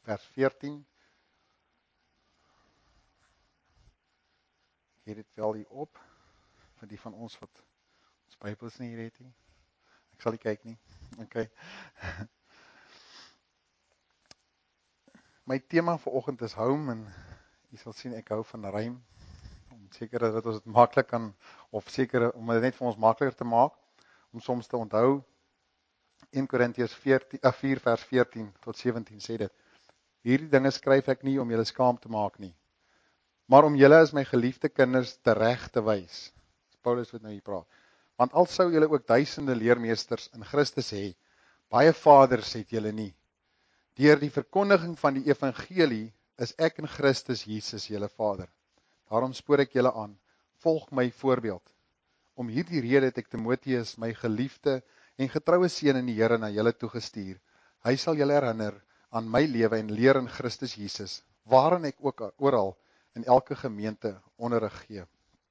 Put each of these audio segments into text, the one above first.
vers 14. Ek het dit wel hier op, vir die van ons wat ons Bybels nie hier het nie. Ek sal nie kyk nie. Okay. My tema vir oggend is home, en jy sal sien ek hou van rym, om seker dat ons dit maklik kan, of seker om dit net vir ons makliker te maak, om soms te onthou. 1 Korintiërs 4 vers 14 tot 17 sê dit: Hierdie dinge skryf ek nie om julle skaam te maak nie, maar om julle as my geliefde kinders tereg te wys. Paulus wat nou hier praat. Want al sou julle ook duisende leermeesters in Christus hê, baie vaders het julle nie. Deur die verkondiging van die evangelie is ek in Christus Jesus julle Vader. Daarom spoor ek julle aan, volg my voorbeeld. Om hierdie rede het ek Timoteus, my geliefde en getroue seun in die Here, na julle toegestuur. Hy sal julle herinner aan my lewe en leer in Christus Jesus, waarin ek ook oral in elke gemeente onderrig gee.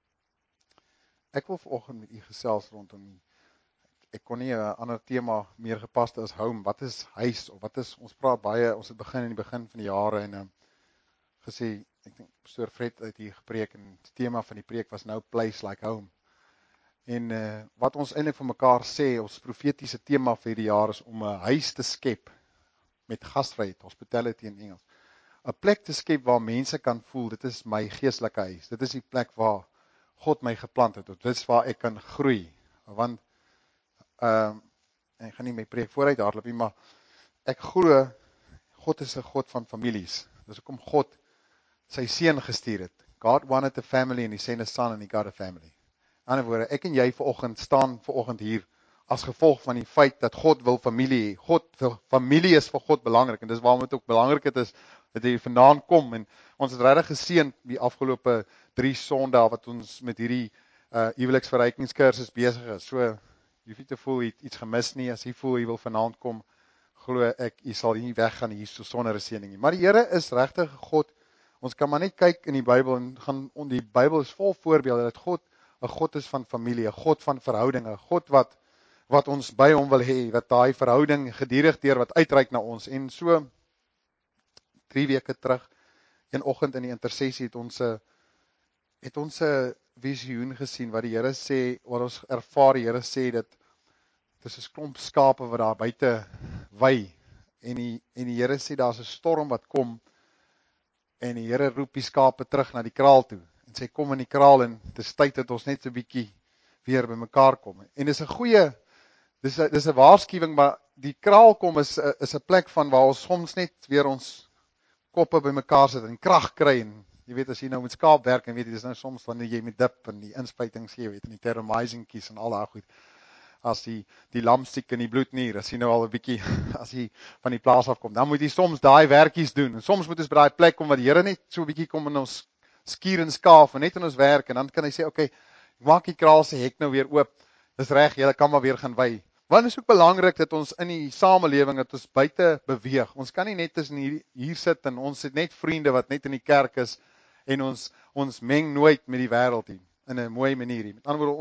Ek wil vanoggend met u gesels rondom die. Ek kon nie 'n ander tema meer gepaste as home. Wat is huis, of wat is, ons praat baie, ons het begin in die begin van die jare en gesê, ek dink Pastoor Fred het hier gepreek, en die tema van die preek was no place like home. En wat ons eintlik vir mekaar sê, ons profetiese tema vir die jaar is om 'n huis te skep met gasvryheid, hospitality in Engels. 'n Plek te skep waar mense kan voel, dit is my geestelike huis. Dit is die plek waar God my geplant het, dit is waar ek kan groei. Want ek gaan nie my preek vooruit hardloop nie, maar ek glo God is 'n God van families. Dis hoekom God sy seun gestuur het. God wanted a family and he sent a son and he got a family. In ander woorde, ek en jy staan vanoggend hier as gevolg van die feit dat God wil familie hê. Familie is vir God belangrik, en dis waarom dit ook belangrik is dat jy vandaan kom, en ons het regtig geseën die afgelope 3 Sondae wat ons met hierdie huweliksverrykingskursus besig is. So, jy hoef nie te voel jy het iets gemis nie, as jy voel jy wil vanaand kom, glo ek, jy sal nie weggaan hier so sonder 'n seëning nie. Maar die Here is regtig God. Ons kan maar net kyk in die Bybel en die Bybel is vol voorbeelde dat God 'n God is van familie, 'n God van verhoudinge, 'n God wat ons by hom wil hê, wat daai verhouding gedurig deur wat uitreik na ons. En so 3 weke terug, een oggend in die intersessie het ons 'n visioen gesien wat die Here sê, wat ons ervaar, die Here sê dat dis 'n klomp skape wat daar buite wy, en die Here sê daar's 'n storm wat kom, en die Here roep die skape terug na die kraal toe, en sê kom in die kraal, en dis tyd dat ons net so 'n bietjie weer by mekaar kom. En dis 'n goeie, dis 'n waarskuwing, maar die kraal kom is 'n plek van waar ons soms net weer ons koppe by mekaar sit en krag kry, en jy weet, as jy nou met skaap werk, en weet jy, dis nou soms wanneer jy met dip en die inspuitings gee, weet, en die terramycin-kies en al daai goed, as die lam siek in die bloednier, as jy nou al 'n bietjie, as jy van die plaas afkom, dan moet jy soms daai werkies doen, en soms moet ons by daai plek kom, wat die Here net so 'n bietjie kom in ons skuur en skaaf, en net in ons werk, en dan kan hy sê, okay, maak die kraal se hek nou weer oop, dis reg, julle kan maar weer gaan wy. Want het is ook belangrik dat ons in die samelewing, dat ons buite beweeg. Ons kan nie net tussen hier sit, en ons het net vriende wat net in die kerk is, en ons meng nooit met die wêreld nie, in 'n mooi manier nie. Met ander woorde,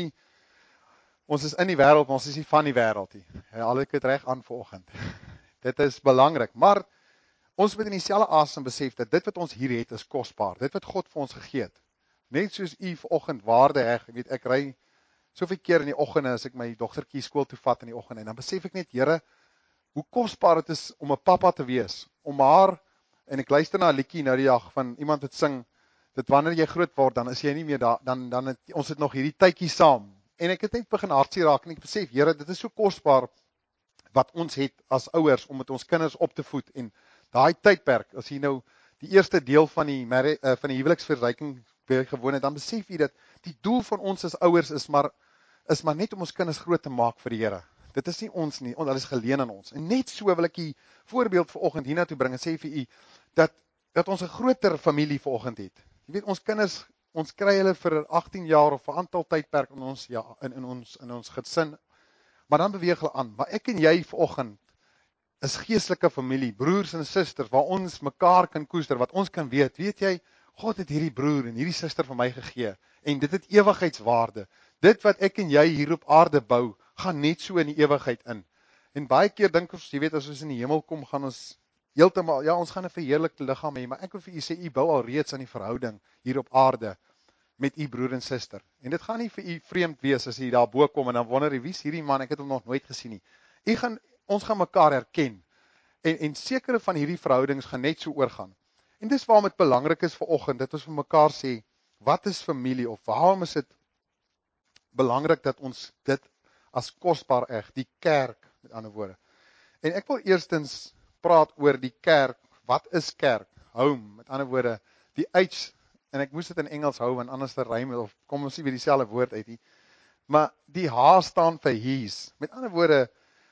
ons is in die wêreld, maar ons is nie van die wêreld nie. Al ek het reg aan vanoggend. Dit is belangrik, maar ons moet in dieselfde asem besef dat dit wat ons hier het is kosbaar. Dit wat God vir ons gegee het. Net soos u vanoggend waarde heg, ek weet, ek ry soveel keer in die oggende as ek my dogtertjie skool toe vat in die oggend, en dan besef ek net, Here, hoe kosbaar dit is om 'n pappa te wees, om haar, en ek luister na 'n liedjie nou die dag van iemand wat sing, dat wanneer jy groot word, dan is jy nie meer daar, dan het, ons het nog hierdie tydjie saam, en ek het net begin hartseer raak, en ek besef, Here, dit is so kosbaar, wat ons het as ouers, om met ons kinders op te voed, en daai tydperk, as jy nou die eerste deel van die huweliksverryking gewoon het, dan besef jy dat die doel van ons as ouers is maar net om ons kinders groot te maak vir die Here. Dit is nie ons nie, dit is geleen aan ons. En net so wil ek die voorbeeld vanoggend hiernatoe bring en sê vir u dat ons 'n groter familie vanoggend het. Jy weet, ons kinders, ons kry hulle vir 18 jaar of 'n aantal tydperk in ons in ons gesin, maar dan beweeg hulle aan. Maar ek en jy vanoggend is geestelike familie, broers en susters, waar ons mekaar kan koester, wat ons kan weet jy, God het hierdie broer en hierdie suster vir my gegee, en dit het ewigheidswaarde. Dit wat ek en jy hier op aarde bou, gaan net so in die ewigheid in. En baie keer dink ons, jy weet, as ons in die hemel kom, gaan ons heeltemal, ja, ons gaan 'n verheerlikte liggaam hê, maar ek wil vir u sê, u bou al reeds aan die verhouding hier op aarde met u broer en suster. En dit gaan nie vir u vreemd wees as u daar bo kom en dan wonder u, wie is hierdie man? Ek het hom nog nooit gesien nie. Ons gaan mekaar herken. En sekere van hierdie verhoudings gaan net so oorgaan. En dis waarom dit belangrik is vanoggend dat ons vir mekaar sê, wat is familie, of waarom is dit belangrik dat ons dit as kosbaar eg, die kerk, met ander woorde. En ek wil eerstens praat oor die kerk. Wat is kerk? Home, met ander woorde, die H, en ek moes dit in Engels hou, want anders te rym, of kom ons nie by dieselfde woord uit nie, maar die H staan vir His. Met ander woorde,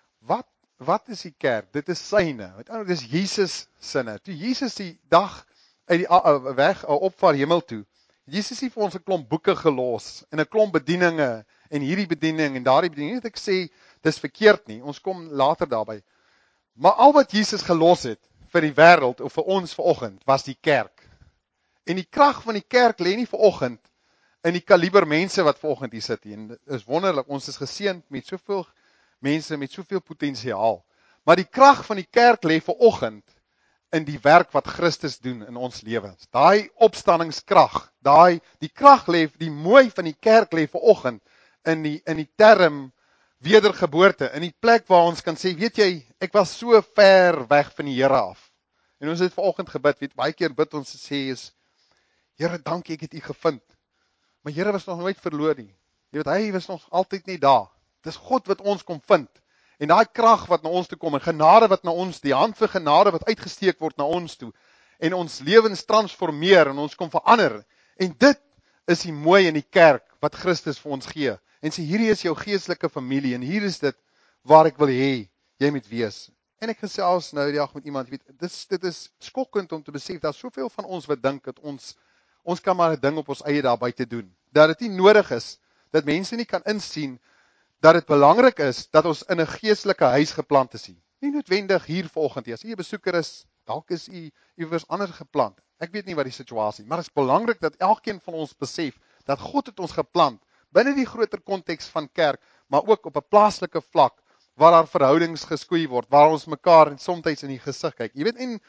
wat is die kerk? Dit is syne. Met ander woorde, dis Jesus sinne. Toe Jesus die dag uit die weg opvaar hemel toe, Jesus het vir ons 'n klomp boeke gelos, en 'n klomp bedieninge, en hierdie bediening, en daardie bediening, nie dat ek sê, dis verkeerd nie, ons kom later daarby, maar al wat Jesus gelos het, vir die wêreld, of vir ons vanoggend, was die kerk, en die krag van die kerk lê nie vanoggend, in die kaliber mense wat vanoggend hier sit, en dit is wonderlik, ons is geseënd met soveel mense, met soveel potensiaal, maar die krag van die kerk lê vanoggend, in die werk wat Christus doen in ons lewens. Daai opstanningskrag, die krag lê, die mooi van die kerk lê vanoggend in die term wedergeboorte, in die plek waar ons kan sê, weet jy, ek was so ver weg van die Here af. En ons het vanoggend gebid, weet, baie keer bid ons sê is, Here, dankie ek het u gevind. Maar Here was nog nooit verloor nie. Jy weet, hy was nog altyd nie daar. Dis God wat ons kom vind. En daai krag wat na ons toe kom, en genade wat na ons, die hand vir genade wat uitgesteek word na ons toe, en ons lewens transformeer, en ons kom verander, en dit is die mooi in die kerk, wat Christus vir ons gee, en sê, hierdie is jou geestelike familie, en hier is dit, waar ek wil hê, jy moet wees, en ek gesels nou die dag met iemand, weet, dit is skokkend om te besef, daar is soveel van ons wat dink, dat ons kan maar 'n ding op ons eie daar buite doen, dat dit nie nodig is, dat mense nie kan insien, dat dit belangrik is, dat ons in 'n geestelike huis geplant is. Nie noodwendig hier vanoggend, as u 'n besoeker is, dalk is u iewers anders geplant. Ek weet nie wat die situasie, maar dit is belangrik dat elkeen van ons besef, dat God het ons geplant, binne die groter konteks van kerk, maar ook op 'n plaaslike vlak, waar daar verhoudings geskoei word, waar ons mekaar en soms in die gesig kyk. Jy weet, en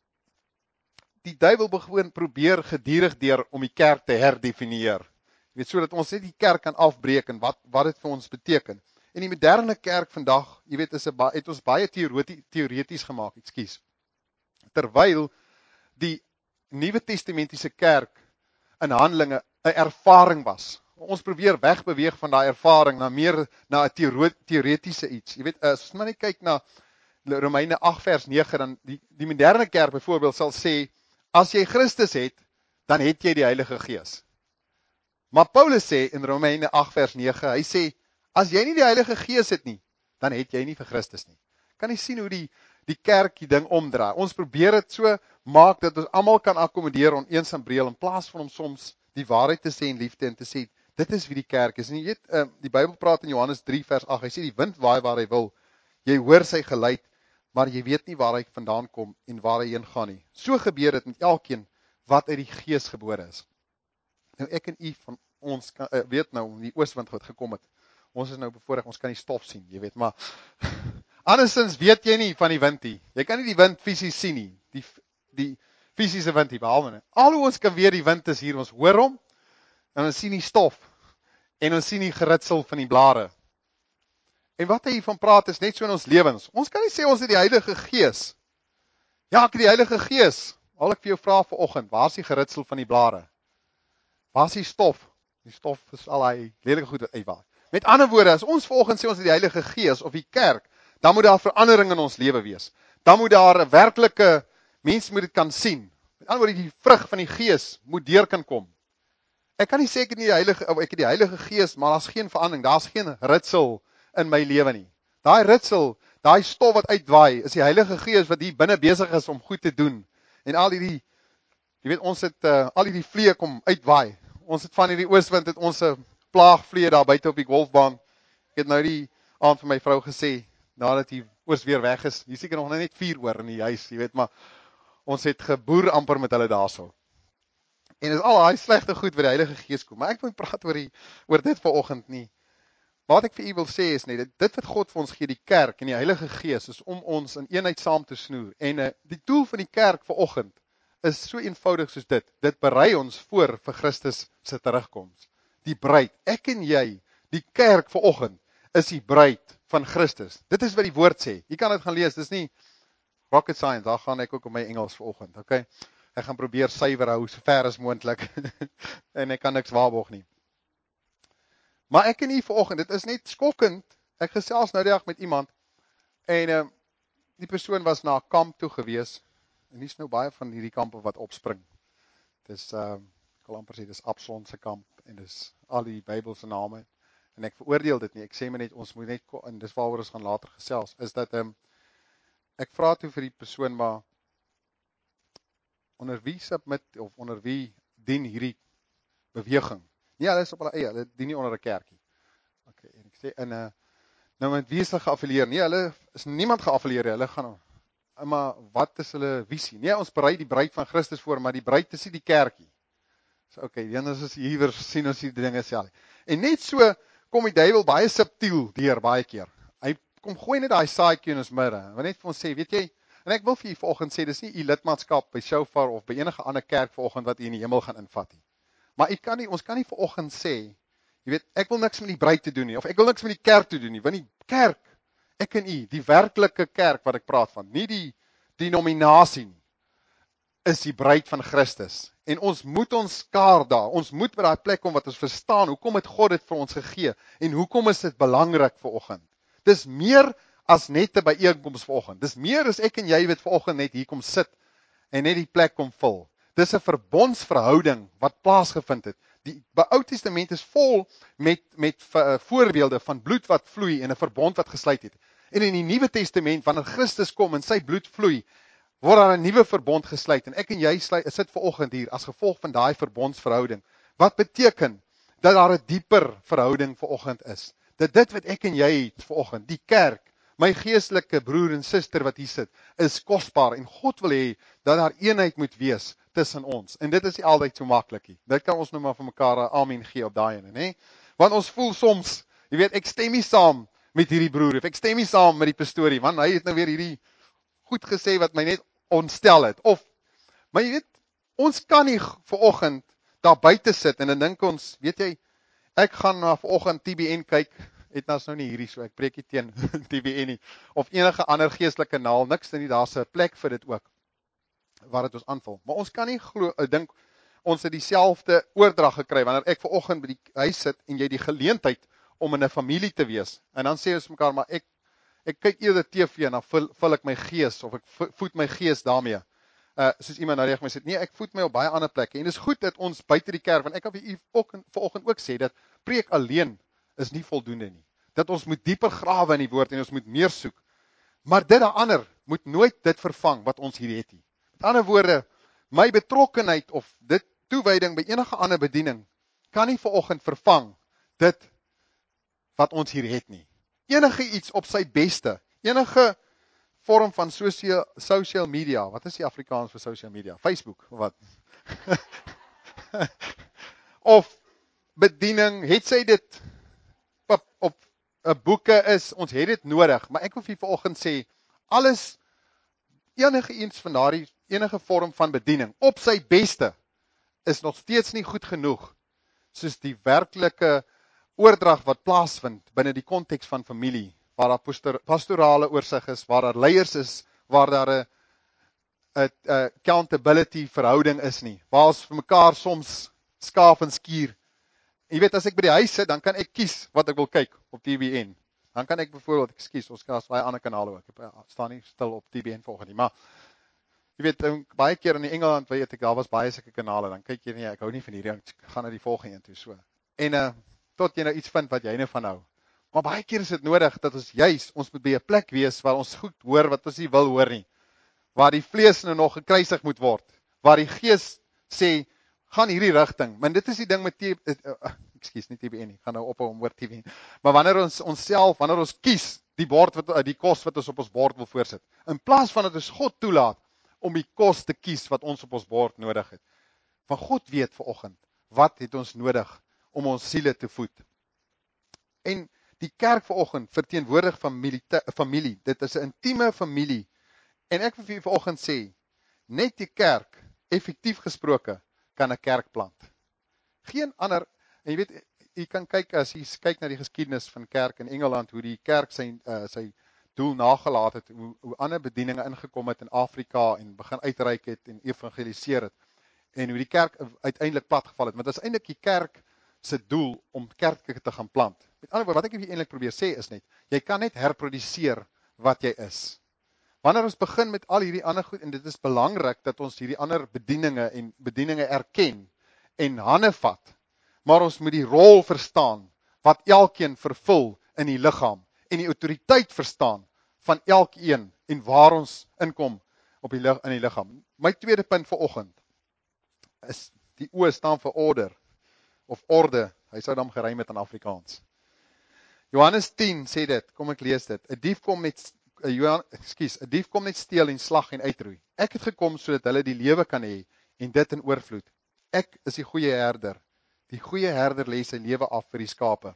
die duiwel begin probeer gedurig deur om die kerk te herdefinieer. Jy weet, sodat ons net die kerk kan afbreek en wat dit vir ons beteken. En die moderne kerk vandag, jy weet, het ons baie teoreties gemaak, terwyl die Nuwe Testamentiese kerk in Handelinge 'n ervaring was. Ons probeer wegbeweeg van daai ervaring na meer na 'n teoretiese iets. Jy weet, as ons maar net kyk na Romeine 8 vers 9, dan die moderne kerk byvoorbeeld sal sê, as jy Christus het, dan het jy die Heilige Gees. Maar Paulus sê in Romeine 8 vers 9, hy sê, as jy nie die Heilige Gees het nie, dan het jy nie vir Christus nie. Kan jy sien hoe die kerk die ding omdraai? Ons probeer dit so maak, dat ons almal kan akkommodeer on eens en breel, in plaas van om soms die waarheid te sê in liefde, en te sê, dit is wie die kerk is. En jy weet, die Bybel praat in Johannes 3 vers 8, hy sê, die wind waai waar hy wil, jy hoor sy geluid, maar jy weet nie waar hy vandaan kom, en waar hy heen gaan nie. So gebeur dit met elkeen, wat uit die Gees gebore is. Nou ek en u van ons weet nou, die ooswind wat gekom het, ons is nou bevoorreg, ons kan die stof sien, jy weet, maar andersins weet jy nie van die wind nie, jy kan nie die wind fisies sien nie, die fisiese wind nie, behalwe nie, al hoe ons kan weet die wind is hier, ons hoor hom, en ons sien die stof, en ons sien die geritsel van die blare, en wat hy hiervan praat is net so in ons lewens, ons kan nie sê ons het die Heilige Gees, ja ek het die Heilige Gees, al ek vir jou vraag vanoggend, waar is die geritsel van die blare? Waar is die stof? Die stof is al hy lelike goed wat uitwaai. Met ander woorde, as ons vanoggend sê ons het die Heilige Gees of die kerk, dan moet daar verandering in ons lewe wees. Dan moet daar 'n werklike, mens moet dit kan sien. Met ander woorde, die vrug van die Gees moet deur kan kom. Ek kan nie sê ek het die Heilige Gees, maar daar's geen verandering, daar's geen ritsel in my lewe nie. Daai ritsel, daai stof wat uitwaai, is die Heilige Gees wat hier binne besig is om goed te doen. En al hierdie, jy weet, ons het al hierdie vliee kom uitwaai. Ons het van hierdie ooswind, het ons 'n plaagvliee daar buite op die golfbaan. Ek het nou die aand vir my vrou gesê, nadat die oos weer weg is, hier seker nog net 4 oor in die huis, jy weet, maar ons het geboer amper met hulle daarso. En dit is al daai slegte goed wat die Heilige Gees kom, maar ek wil praat oor dit vanoggend nie. wat ek vir u wil sê is net, dit wat God vir ons gee, die kerk en die Heilige Gees, is om ons in eenheid saam te snoer. En die doel van die kerk vanoggend is so eenvoudig soos dit. Dit berei ons voor vir Christus se terugkoms. Die bruid, ek en jy, die kerk vanoggend, is die bruid van Christus. Dit is wat die woord sê. Jy kan dit gaan lees, dis nie rocket science, daar gaan ek ook op my Engels vanoggend, okay? Ek gaan probeer suiwer hou, so ver as moontlik, en ek kan niks waarborg nie. Maar ek en u vanoggend, dit is net skokkend, ek gesels nou die dag met iemand, en die persoon was na 'n kamp toe gewees, en dis nou baie van hierdie kampe wat opspring. Dis, ek wil amper sê, dis Absalom se kamp, en dis al die Bybelse name, en ek veroordeel dit nie, ek sê maar net, ons moet net, en dis waaroor ons gaan later gesels, is dat, ek vra toe vir die persoon, maar, onder wie submit, of onder wie dien hierdie beweging? Nee, hulle is op hulle eie, hulle dien nie onder 'n kerkie. Okay, en ek sê, nou met wie is hulle geaffilieer? Nee, hulle is niemand geaffilieer, hulle gaan, maar wat is hulle visie? Nee, ons berei die bruid van Christus voor, maar die bruid is nie die kerkie. So, okay, dan is ons hier, sien ons die dinge self. En net so kom die duiwel baie subtiel deur baie keer. Hy kom gooi net daai saadjie in ons midde. Wat net vir ons sê, weet jy, en ek wil vir u vanoggend sê, dis nie u lidmaatskap by Shofar of by enige ander kerk vanoggend wat u in die hemel gaan invat nie. Maar ons kan nie vanoggend sê, jy weet, ek wil niks met die bruid te doen nie, of ek wil niks met die kerk te doen nie, want die kerk, ek en u, die werklike kerk wat ek praat van, nie die denominasie nie, is die bruid van Christus. En ons moet ons skaar daar, ons moet by daai plek kom wat ons verstaan, hoekom het God dit vir ons gegee, en hoekom is dit belangrik vanoggend. Dis meer as net 'n byeenkoms vanoggend, dis meer as ek en jy wat vanoggend net hier kom sit, en net die plek kom vul. Dis 'n verbondsverhouding wat plaasgevind het. Die Ou Testament is vol met voorbeelde van bloed wat vloei en 'n verbond wat gesluit het. En in die Nuwe Testament, wanneer Christus kom en sy bloed vloei, word daar 'n nuwe verbond gesluit. En ek en jy sit vanoggend hier as gevolg van daai verbondsverhouding. Wat beteken dat daar 'n dieper verhouding vanoggend is. Dat dit wat ek en jy het vanoggend, die kerk, my geestelike broer en suster wat hier sit, is kosbaar en God wil hê dat daar eenheid moet wees tussen ons. En dit is nie altyd so maklik nie. Dit kan ons nou maar vir mekaar 'n amen gee op daai ene, nê? Want ons voel soms, jy weet, ek stem nie saam met hierdie broer of ek stem nie saam met die pastorie, want hy het nou weer hierdie goed gesê wat my net ontstel het. Of, maar jy weet, ons kan nie vanoggend daar buite sit en dan dink ons, weet jy, ek gaan na vanoggend TBN kyk, het nou nie hierdie so, ek preek nie teen TBN nie, of enige ander geestelike kanaal, niks nie, daar's 'n plek vir dit ook, waar dit ons aanvul. Maar ons kan nie glo, ek dink, ons het dieselfde oordrag gekry, wanneer ek vanoggend by die huis sit, en jy die geleentheid om in 'n familie te wees, en dan sê ons mekaar, maar ek kyk eerder TV, en dan vul ek my gees, of ek voed my gees daarmee, soos iemand nou reg my sê, nee, ek voed my op baie ander plekke, en dit is goed dat ons buite die kerk, want ek kan vir u vanoggend ook sê, dat preek alleen is nie voldoende nie, dat ons moet dieper grawe in die woord, en ons moet meer soek, maar dit ander moet nooit dit vervang, wat ons hier het nie. Met ander woorde, my betrokkenheid, of dit toewyding by enige ander bediening, kan nie vanoggend vervang, dit wat ons hier het nie. Enige iets op sy beste, enige vorm van social media, wat is die Afrikaans vir social media? Facebook, of wat? Of bediening, het sy dit op 'n boeke is, ons het dit nodig, maar ek wil vir vanoggend sê, alles, enige iets van daardie, enige vorm van bediening, op sy beste, is nog steeds nie goed genoeg, soos die werklike oordrag wat plaasvind binne die konteks van familie, waar daar pastorale oorsig is, waar daar leiers is, waar daar 'n accountability verhouding is nie, waar ons vir mekaar soms skaaf en skuur. Jy weet, as ek by die huis sit, dan kan ek kies wat ek wil kyk op TBN. Dan kan ek byvoorbeeld, ekskuus, ons kan baie ander kanale ook, ek staan nie stil op TBN volgens nie, maar jy weet, baie keer in die Engeland, weet ek, daar was baie sulke kanale, dan kyk jy nie, ek hou nie van hierdie, ek gaan na die volgende een toe, so. En tot jy nou iets vind wat jy nou van hou. Maar baie keer is dit nodig, dat ons moet by 'n plek wees, waar ons goed hoor, wat ons nie wil hoor nie. Waar die vlees nou nog gekruisig moet word. Waar die gees sê, gaan hierdie rigting. Maar dit is die ding met nie TBN nie, gaan nou ophou om oor TBN. Maar wanneer ons kies, die kos wat ons op ons bord wil voorsit, in plaas van dat ons God toelaat, om die kos te kies wat ons op ons bord nodig het. Want God weet vanoggend, wat het ons nodig, om ons siele te voed. En Die kerk vanoggend verteenwoordig familie. Dit is 'n intieme familie. En ek wil vir julle vanoggend sê, net die kerk, effektief gesproke, kan 'n kerk plant. Geen ander, en jy weet, jy kan kyk, as jy kyk na die geskiedenis van kerk in Engeland, hoe die kerk sy doel nagelaat het, hoe ander bedieninge ingekom het in Afrika en begin uitreik het en evangeliseer het, en hoe die kerk uiteindelik platgeval het. Want dit is eintlik die kerk se doel om kerke te gaan plant. Met ander woorde, wat ek eintlik probeer sê is net, jy kan net herproduseer wat jy is. Wanneer ons begin met al hierdie ander goed, en dit is belangrik dat ons hierdie ander bedieninge erken en hande vat, maar ons moet die rol verstaan wat elkeen vervul in die liggaam en die autoriteit verstaan van elkeen en waar ons inkom in die liggaam. My tweede punt vanoggend is die O staan vir order of orde. Hy sou dan geruim het in Afrikaans. Johannes 10 sê dit, kom ek lees dit. 'n dief kom net steel en slag en uitroei. Ek het gekom sodat hulle die lewe kan hê en dit in oorvloed. Ek is die goeie herder. Die goeie herder lê sy lewe af vir die skape.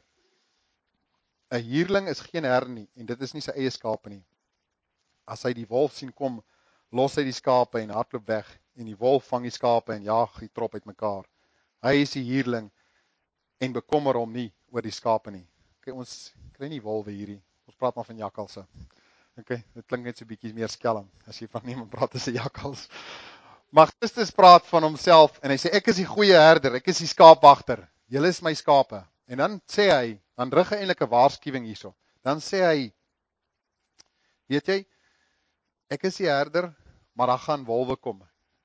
'n Huurling is geen herder nie en dit is nie sy eie skape nie. As hy die wolf sien kom, los hy die skape en hardloop weg en die wolf vang die skape en jaag die trop uitmekaar. Hy is die huurling en bekommer hom nie oor die skape nie. Okay, ons kry nie wolwe hierdie. Ons praat maar van jakkalse. Okay, dit klink net so 'n bietjie meer skelm as jy van iemand praat as 'n jakkals. Maar Christus praat van homself en hy sê ek is die goeie herder, ek is die skaapwagter. Julle is my skape. En dan sê hy, dan rig hy eintlik 'n waarskuwing hierso. Dan sê hy, weet jy, ek is die herder, maar daar gaan wolwe kom.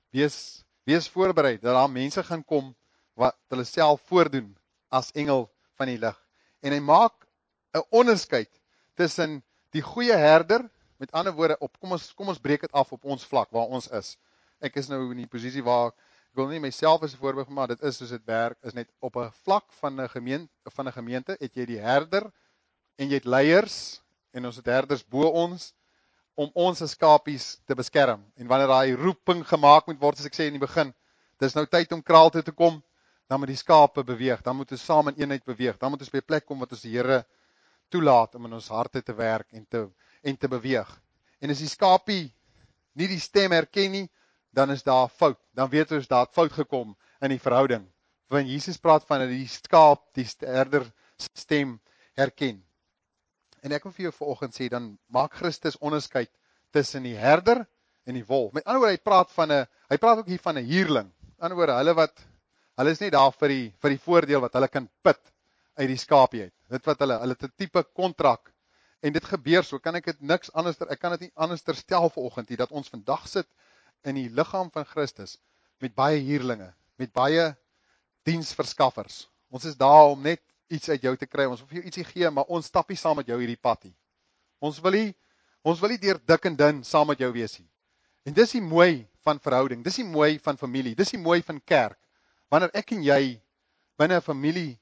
Wees voorberei dat daar mense gaan kom wat hulle self voordoen as engel van die lig. En hy maak 'n onderskeid tussen die goeie herder, met ander woorde, kom ons breek dit af op ons vlak waar ons is. Ek is nou in die posisie waar ek wil nie myself as 'n voorbeeld maar dit is soos dit werk, is net op 'n vlak van 'n gemeente, het jy die herder en jy het leiers en ons het herders bo ons om ons as skapies te beskerm. En wanneer daai roeping gemaak moet word, as ek sê in die begin, dis nou tyd om kraal toe te kom, dan moet die skape beweeg, dan moet ons saam in eenheid beweeg, dan moet ons by 'n plek kom wat ons die Here toelaat om in ons harte te werk en te beweeg. En as die skapie nie die stem herken nie, dan is daar fout. Dan weet ons daar het fout gekom in die verhouding. Want Jesus praat van die skaap, die herder stem herken. En ek wil vir jou vanoggend sê, dan maak Christus onderskeid tussen die herder en die wolf. Met ander woorde, hy praat ook hier van 'n huurling. Met ander woorde, hulle is nie daar vir die voordeel wat hulle kan put uit die skaapie uit. Dit wat hulle het 'n tipe kontrak. En dit gebeur so, ek kan dit nie anders stel vanoggend nie, dat ons vandag sit in die liggaam van Christus met baie huurlinge, met baie diensverskaffers. Ons is daar om net iets uit jou te kry, ons wil vir jou ietsie gee, maar ons stap nie saam met jou hierdie pad nie. Ons wil nie deur dik en dun saam met jou wees nie. En dis die mooi van verhouding, dis die mooi van familie, dis die mooi van kerk. Wanneer ek en jy binne 'n familie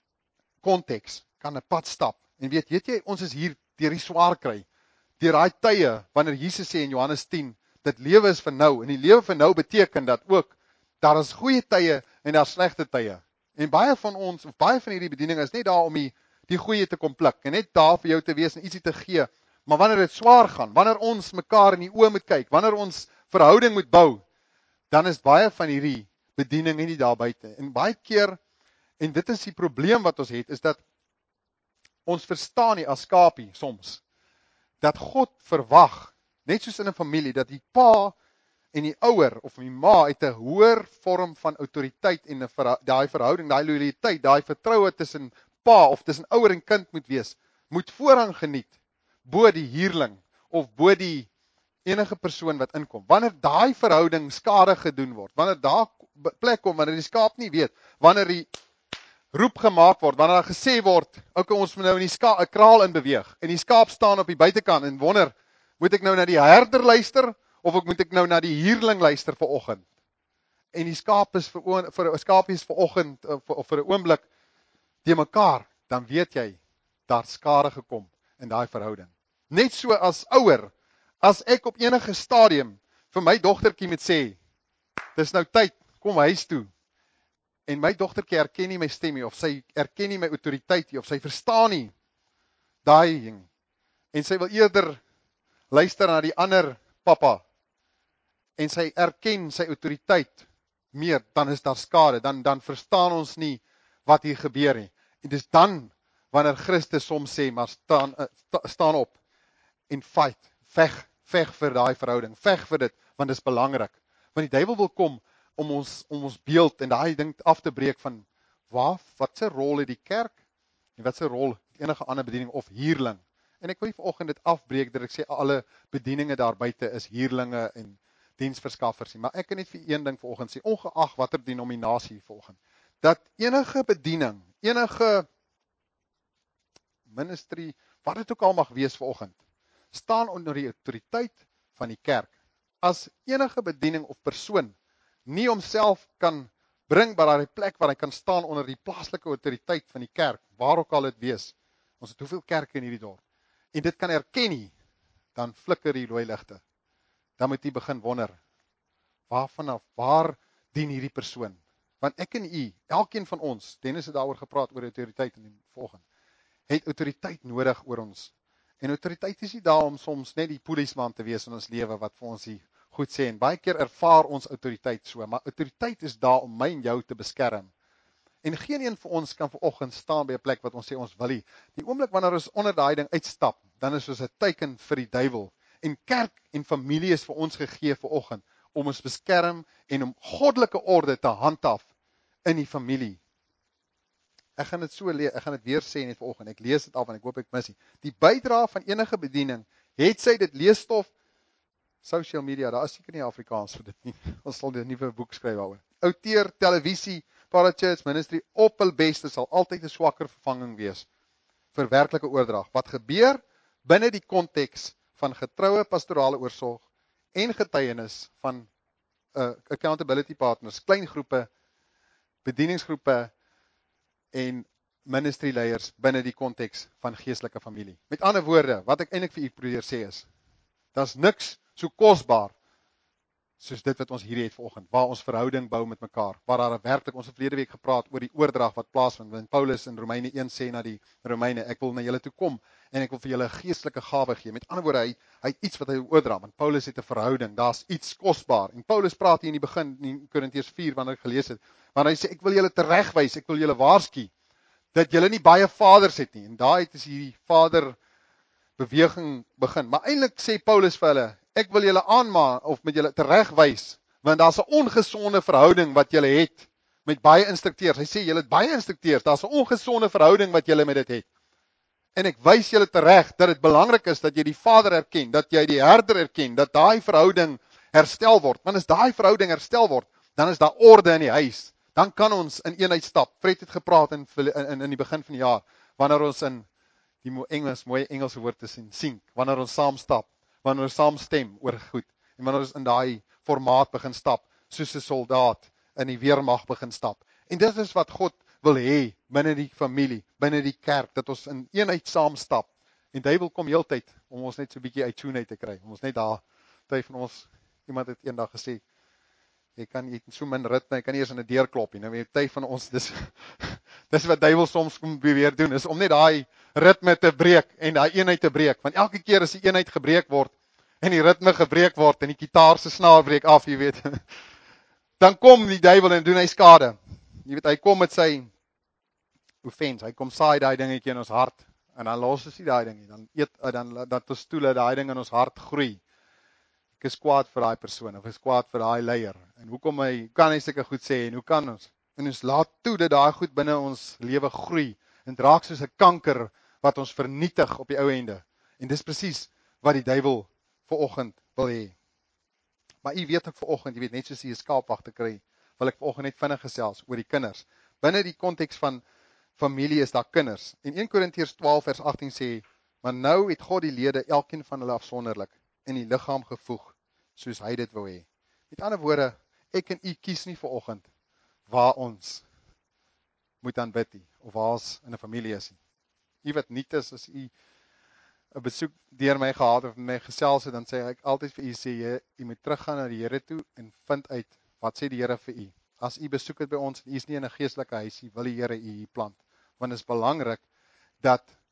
konteks kan 'n pad stap, en weet jy, ons is hier deur die swaar kry, deur daai tye, wanneer Jesus sê in Johannes 10, dit lewe is vir nou, en die lewe vir nou beteken dat ook, daar is goeie tye en daar is slegte tye. En baie van hierdie bedieninge is net daar om die goeie te kom pluk, en net daar vir jou te wees en ietsie te gee, maar wanneer dit swaar gaan, wanneer ons mekaar in die oë moet kyk, wanneer ons verhouding moet bou, dan is baie van hierdie bedieninge nie daar buite. En baie keer, en dit is die probleem wat ons het, is dat ons verstaan nie as skapie soms, dat God verwag, net soos in 'n familie, dat die pa en die ouer of die ma het 'n hoër vorm van autoriteit en daai verhouding, daai loyaliteit, daai vertroue tussen pa of tussen ouer en kind moet wees, moet voorrang geniet bo die huurling of bo die enige persoon wat inkom. Wanneer daai verhouding skade gedoen word, wanneer daar plek kom, wanneer die skaap nie weet, wanneer die roep gemaak word, wanneer daar gesê word, okay, ons moet nou in die kraal in beweeg, en die skaap staan op die buitekant en wonder, moet ek nou na die herder luister, of moet ek nou na die huurling luister vanoggend? En die skaap is vanoggend, of vir 'n oomblik, te mekaar, dan weet jy, daar skade gekom in daai verhouding. Net so as ouer, as ek op enige stadium vir my dogtertjie moet sê, dis nou tyd, kom huis toe, en my dogtertjie erken nie my stem nie, of sy erken nie my autoriteit nie, of sy verstaan nie, daai ding. En sy wil eerder luister na die ander pappa, en sy erken sy autoriteit meer, dan is daar skade, dan verstaan ons nie wat hier gebeur nie. En dis dan, wanneer Christus soms sê, maar staan op, en fight, veg vir daai verhouding, veg vir dit, want dit is belangrik. Want die duiwel wil kom om ons beeld en daai ding af te breek van wat se rol het die kerk en wat se rol het enige ander bediening of huurling. En ek wil nie vanoggend dit afbreek dat ek sê alle bedieninge daar buite is huurlinge en diensverskaffers nie, maar ek kan net vir een ding vanoggend sê, ongeag watter denominasie vanoggend, dat enige bediening, enige ministry, wat dit ook al mag wees vanoggend, staan onder die autoriteit van die kerk. As enige bediening of persoon nie homself kan bring by daai plek waar hy kan staan onder die plaaslike autoriteit van die kerk, waar ook al dit wees, ons het hoeveel kerke in hierdie dorp, en dit kan erken nie, dan flikker die rooi ligte. Dan moet jy begin wonder, waar dien hierdie persoon? Want ek en u, elkeen van ons, Dennis het daaroor gepraat oor autoriteit in die volgende, het autoriteit nodig oor ons. En autoriteit is nie daar om soms net die polisman te wees in ons lewe wat vir ons die goed sê, en baie keer ervaar ons autoriteit so, maar autoriteit is daar om my en jou te beskerm. En geen een van ons kan vanoggend staan by 'n plek wat ons sê ons wil nie. Die oomblik wanneer ons onder daai ding uitstap, dan is ons 'n teken vir die duiwel. En kerk en familie is vir ons gegee vanoggend om ons beskerm en om goddelike orde te handhaaf in die familie. Ek gaan dit ek gaan dit weer sê net vanoggend. Ek lees dit af en ek hoop ek mis nie. Die bydrae van enige bediening, het sy dit leesstof, social media, daar is seker nie Afrikaans vir dit nie. Ons sal 'n nuwe boek skryf daaroor. Outeer, televisie, parachurch ministry op hul beste sal altyd 'n swakker vervanging wees vir werklike oordrag. Wat gebeur binne die konteks van getroue pastorale oorsorg en getuienis van accountability partners, klein groepe, bedieningsgroepe en ministry leiers binne die konteks van geestelike familie. Met ander woorde, wat ek eintlik vir u probeer sê is, daar's niks so kosbaar soos dit wat ons hier het vanoggend, waar ons verhouding bou met mekaar, waar daar werklik, ons het verlede week gepraat oor die oordrag wat plaasvind, want Paulus in Romeine 1 sê na die Romeine, ek wil na julle toe kom, en ek wil vir julle 'n geestelike gawe gee. Met ander woorde, hy het iets wat hy oordra, want Paulus het 'n verhouding, daar's iets kosbaar, en Paulus praat hier in die begin, in Korintiërs 4, wanneer ek gelees het, want hy sê, ek wil julle teregwys, ek wil julle waarsku, dat julle nie baie vaders het nie, en daar het is hierdie vader beweging begin, maar eintlik sê Paulus vir hulle, ek wil julle aanmaan, of met julle teregwys, want daar's 'n ongesonde verhouding wat julle het, met baie instrukteurs, hy sê, julle het baie instrukteurs, daar's 'n ongesonde verhouding wat julle met dit het, en ek wys julle tereg, dat dit belangrik is, dat jy die vader erken, dat jy die herder erken, dat daai verhouding herstel word, want as daai verhouding herstel word, dan is daar orde in die huis, dan kan ons in eenheid stap. Fred het gepraat in die begin van die jaar, wanneer ons in die mooi Engelse woord is in sync, wanneer ons saam stap, wanneer ons saam stem oor goed, en wanneer ons in daai formaat begin stap, soos 'n soldaat in die weermag begin stap. En dit is wat God wil hê, binne die familie, binne die kerk, dat ons in eenheid saam stap. En duiwel kom heeltyd, om ons net so 'n bietjie uit tune te kry, om ons net daar, party van ons, iemand het eendag gesê, jy het so min ritme, jy kan nie eers in 'n deur klop nie, nou weet jy van ons, dis wat duiwel soms kom weer doen, is om net daai ritme te breek, en daai eenheid te breek, want elke keer as die eenheid gebreek word, en die ritme gebreek word, en die gitaar se snaar breek af, jy weet, dan kom die duiwel en doen hy skade, jy weet, hy kom met sy offense, hy kom saai daai dingetjie in ons hart, en dan los ons nie daai ding nie, dan dat ons toelaat daai ding in ons hart groei, ek is kwaad vir daai persoon, of is kwaad vir daai leier, en hoekom kan hy sulke goed sê, en hoe kan ons, en ons laat toe dat daai goed binne ons lewe groei, en draak soos 'n kanker, wat ons vernietig op die ou ende, en dis presies wat die duiwel vanoggend wil hê. Maar u weet ek vanoggend, jy weet, net soos jy 'n skaapwag te kry, wil ek vanoggend net vinnig gesels oor die kinders. Binne die konteks van familie is daar kinders, en 1 Korintiërs 12 vers 18 sê, maar nou het God die lede, elkeen van hulle afsonderlik, in die liggaam gevoeg, soos hy dit wou hê. Met ander woorde, ek en u kies nie vanoggend waar ons moet aanbid nie, of waar ons in 'n familie is nie. U wat nuut is, as u 'n besoek deur my gehad of met my gesels het, dan sê ek altyd vir u, sê jy moet teruggaan na die Here toe en vind uit, wat sê die Here vir u? As u besoek het by ons en u is nie in 'n geestelike huis nie, wil die Here u hier plant. Want dit is belangrik dat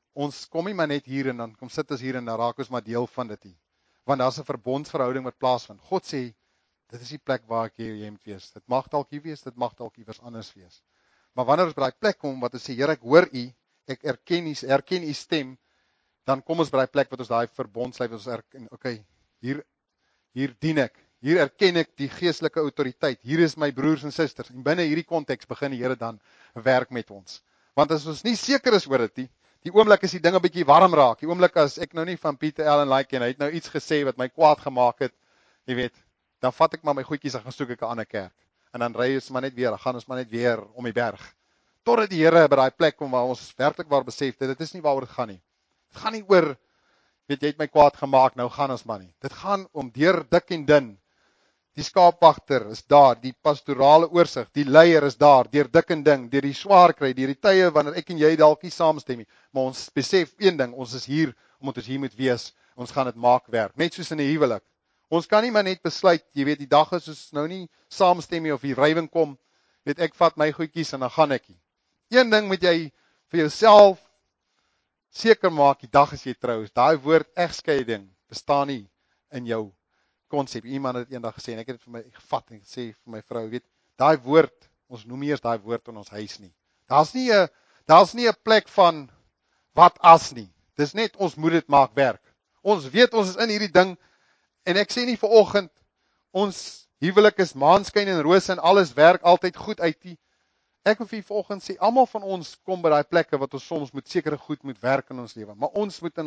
Ons kom nie maar net hier en dan kom sit ons hier en dan raak ons maar deel van dit nie. Want daar's 'n verbondsverhouding wat plaasvind. God sê, dit is die plek waar ek jy moet wees. Dit mag dalk hier wees, dit mag dalk iewers anders wees. Maar wanneer ons by daai plek kom wat ons sê, Here, ek hoor U, ek erken U stem, dan kom ons by daai plek wat ons daai verbondslyf ons erken. Okay, hier dien ek. Hier erken ek die geestelike autoriteit. Hier is my broers en susters. En binne hierdie konteks begin die Here dan werk met ons. Want as ons nie seker is oor dit nie, die oomblik as die dinge 'n bietjie warm raak, die oomblik as ek nou nie van Pieter Allen like en hy het nou iets gesê wat my kwaad gemaak het, jy weet, dan vat ek maar my goedjies en gaan soek ek 'n ander kerk. En dan ry ons maar net weer, gaan ons maar net weer om die berg. Totdat die Here by daai plek kom waar ons werklik waar besef dit is nie waaroor dit gaan nie. Dit gaan nie oor, weet jy het my kwaad gemaak, nou gaan ons maar nie. Dit gaan om deur dik en dun. Die skaapwagter is daar, die pastorale oorsig, die leier is daar, deur dik en ding, deur die swaar kry, deur die tye wanneer ek en jy dalk nie saamstem nie, maar ons besef een ding, ons is hier omdat ons hier moet wees, ons gaan dit maak werk, net soos in 'n huwelik. Ons kan nie maar net besluit, jy weet, die dag is ons nou nie saamstem nie of die rywing kom, weet ek vat my goedjies en dan gaan ek nie. Een ding moet jy vir jouself seker maak, die dag as jy trou is, daai woord egskeiding bestaan nie in jou konsep. Iemand het eendag gesê en ek het dit vir my gevat en gesê vir my vrou, weet, daai woord, ons noem eers daai woord in ons huis nie. Daar's nie 'n plek van wat as nie. Dis net ons moet dit maak werk. Ons weet ons is in hierdie ding en ek sê nie vanoggend ons huwelik is maanskyn en rose en alles werk altyd goed uit nie. Ek wil vir vanoggend sê almal van ons kom by daai plekke wat ons soms moet sekere goed moet werk in ons lewe, maar ons moet in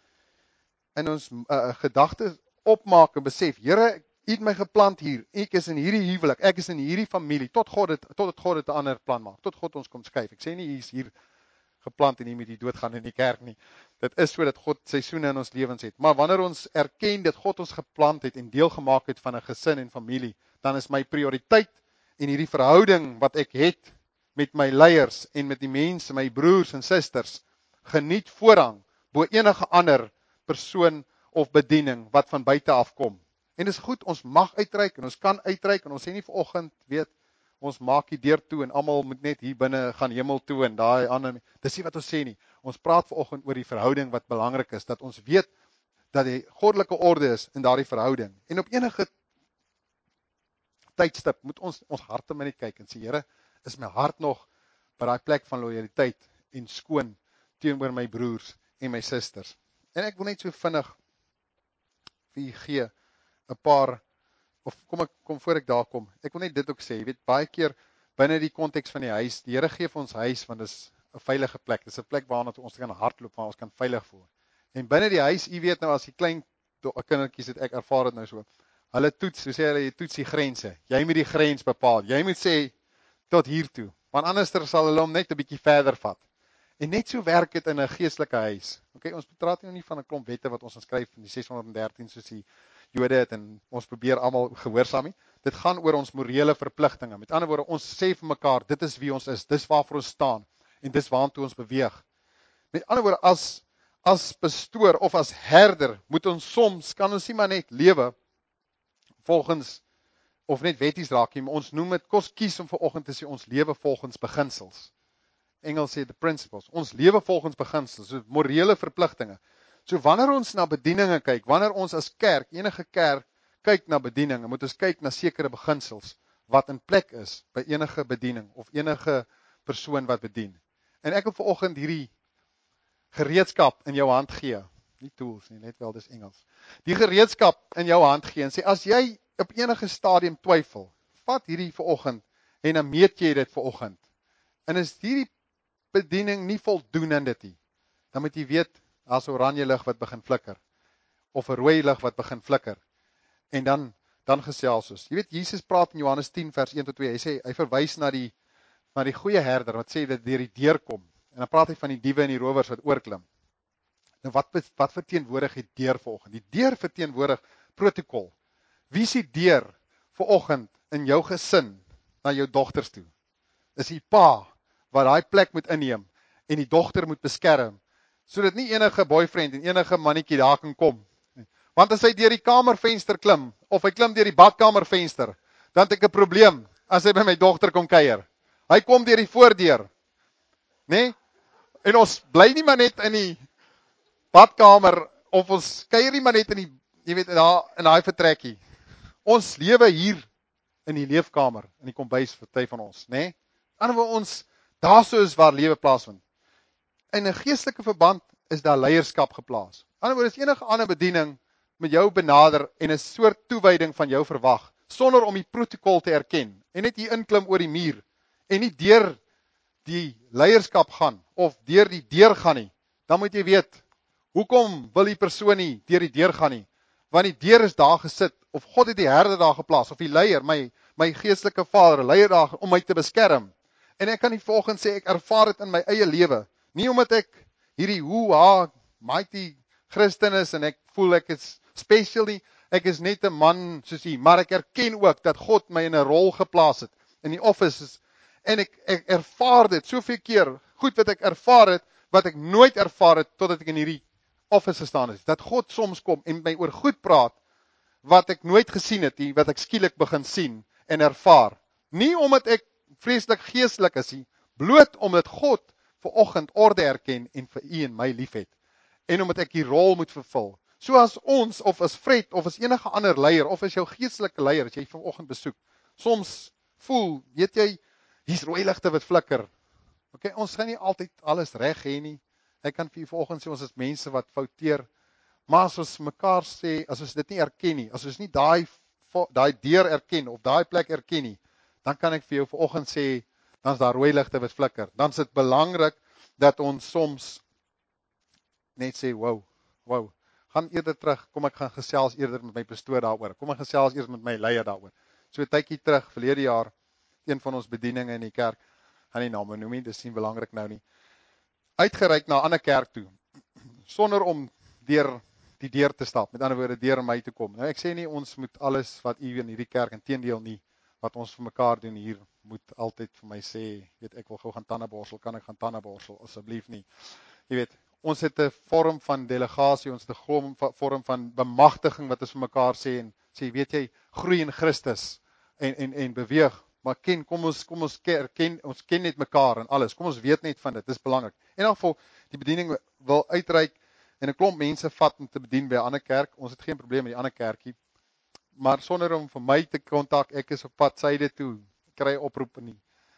ons gedagtes opmaak en besef, Here, U het my geplant hier, ek is in hierdie huwelik, ek is in hierdie familie, tot God het 'n ander plan maak, tot God ons kom skuif. Ek sê nie, U is hier geplant en U moet hier doodgaan in die kerk nie. Dit is sodat God seisoene in ons lewens het. Maar wanneer ons erken dat God ons geplant het en deel gemaak het van 'n gesin en familie, dan is my prioriteit en hierdie verhouding wat ek het met my leiers en met die mense, my broers en susters, geniet voorrang bo enige ander persoon of bediening wat van buite af kom. En dis goed, ons mag uitreik en ons kan uitreik en ons sê nie vanoggend, weet, ons maak die deur toe en almal moet net hier binne gaan hemel toe en daai ander. Dis nie wat ons sê nie. Ons praat vanoggend oor die verhouding wat belangrik is, dat ons weet dat die goddelike orde is in daardie verhouding. En op enige tydstip moet ons harte net kyk en sê, Here, is my hart nog by daai plek van lojaliteit en skoon teenoor my broers en my susters. En ek wil net so vinnig vir u gee 'n paar, of kom voor ek daar kom. Ek wil net dit ook sê, jy weet, baie keer binne die konteks van die huis, die Here gee vir ons huis want dis 'n veilige plek. Dis 'n plek waarna ons kan hardloop, waar ons kan veilig voel. En binne die huis, u weet nou as die klein kindertjies het ek ervaar dit nou so. Hulle toets, so sê hulle, jy toets die grense. Jy moet die grens bepaal. Jy moet sê tot hier toe. Want anderster sal hulle hom net 'n bietjie verder vat. En net so werk dit in 'n geestelike huis. Okay, ons praat nou nie van 'n klomp wette wat ons skryf in die 613 soos die Jode het en ons probeer almal gehoorsaam nie. Dit gaan oor ons morele verpligtinge. Met ander woorde, ons sê vir mekaar, dit is wie ons is, dis waarvoor ons staan en dis waartoe ons beweeg. Met ander woorde, as pastoor of as herder moet ons soms kan ons nie maar net lewe volgens of net wetties raak nie, maar ons noem dit kos kies om vanoggend te sê ons lewe volgens beginsels. Engels sê the principles. Ons lewe volgens beginsels, so morele verpligtinge. So wanneer ons na bedieninge kyk, wanneer ons as kerk, enige kerk kyk na bedieninge, moet ons kyk na sekere beginsels wat in plek is by enige bediening of enige persoon wat bedien. En ek wil vanoggend hierdie gereedskap in jou hand gee. Nie tools nie, net wel dis Engels. Die gereedskap in jou hand gee en sê as jy op enige stadium twyfel, vat hierdie vanoggend en dan meet jy dit vanoggend. En as hierdie bediening nie voldoen aan dit nie, dan moet jy weet, as oranje lig wat begin flikker, of 'n rooi lig wat begin flikker, en dan gesels ons. Jy weet, Jesus praat in Johannes 10 vers 1-2, hy verwys na die goeie herder, wat sê dat deur die deur kom, en dan praat hy van die diewe en die rowers wat oorklim. Nou wat verteenwoordig die deur vanoggend? Die deur verteenwoordig protokol. Wie is die deur vanoggend in jou gesin, na jou dogters toe? Is die pa, wat daai plek moet inneem, en die dogter moet beskerm, sodat nie enige boyfriend en enige mannetjie daar kan kom. Want as hy deur die kamervenster klim, of hy klim deur die badkamervenster, dan het ek 'n probleem, as hy by my dogter kom kuier. Hy kom deur die voordeur, né? En ons bly nie maar net in die badkamer, of ons kuier nie maar net in die, jy weet, daar in daai vertrekkie. Ons lewe hier in die leefkamer, in die kombuis vir party van ons, né? Nee? Anderswoorde ons, daar so is waar lewe plaasvind. In 'n geestelike verband is daar leierskap geplaas. Anderswoorde is enige ander bediening met jou benader en 'n soort toewyding van jou verwag, sonder om die protokol te erken, en net hier inklim oor die muur, en nie deur die leierskap gaan, of deur die deur gaan nie, dan moet jy weet, hoekom wil die persoon nie deur die deur gaan nie? Want die deur is daar gesit, of God het die herder daar geplaas, of die leier, my geestelike vader, leier daar om my te beskerm. En ek kan nie volgens sê, ek ervaar dit in my eie lewe, nie omdat ek hierdie mighty Christen is, en ek voel ek is special nie, ek is net 'n man soos hy, maar ek erken ook, dat God my in 'n rol geplaas het, in die office, en ek ervaar dit, soveel keer, goed wat ek ervaar het, wat ek nooit ervaar het, totdat ek in hierdie office gestaan is, dat God soms kom, en my oor goed praat, wat ek nooit gesien het, wat ek skielik begin sien, en ervaar, nie omdat ek vreeslik geestelik is nie, bloot omdat God vanoggend orde erken, en vir u en my lief het, en omdat ek die rol moet vervul, so as ons, of as Fred, of as enige ander leier, of as jou geestelike leier, as jy vanoggend besoek, soms voel, weet jy, hier's rooi ligte wat flikker, okay, ons gaan nie altyd alles reg hê nie, ek kan vir u vanoggend sê, ons is mense wat fouteer, maar as ons mekaar sê, as ons dit nie erken nie, as ons nie daai deur erken, of daai plek erken nie, dan kan ek vir jou vanoggend sê, dan is daar rooi ligte wat flikker, dan is dit belangrik, dat ons soms, net sê, wow, gaan eerder terug, kom ek gaan gesels eerder met my pastoor daaroor, kom ek gesels eerder met my leier daaroor, so 'n tydjie terug, verlede jaar, een van ons bedieninge in die kerk, gaan nie name noem nie, dis nie belangrik nou nie, uitgereik na 'n ander kerk toe, sonder om deur die deur te stap, met ander woorde, deur my te kom. Nou ek sê nie, ons moet alles wat u in hierdie kerk, inteendeel nie, wat ons vir mekaar doen hier, moet altyd vir my sê, weet ek wil gou gaan tandeborsel, kan ek gaan tandeborsel, asseblief nie. Jy weet, ons het 'n vorm van delegasie, ons het 'n vorm van bemagtiging, wat ons vir mekaar sê, en sê, weet jy, groei in Christus, en beweeg, maar kom ons ken net mekaar, en alles, kom ons weet net van dit, dis belangrik. In elk geval, die bediening wil uitreik, en 'n klomp mense vat om te bedien by 'n ander kerk, ons het geen probleem met die ander kerkie, maar sonder om vir my te kontak, ek is op pad syde toe, kry oproep in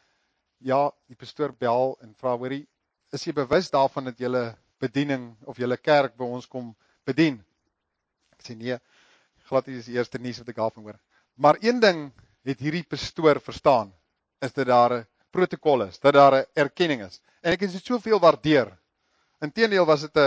die pastoor bel, en vra, hoorie, is jy bewus daarvan, dat julle bediening, of julle kerk by ons kom bedien? Ek sê, nee, glad nie is die eerste nuus wat ek daarvan hoor, maar een ding, het hierdie pastoor verstaan, is dat daar 'n protokol is, dat daar 'n erkenning is, en ek het dit soveel waardeer, inteendeel was dit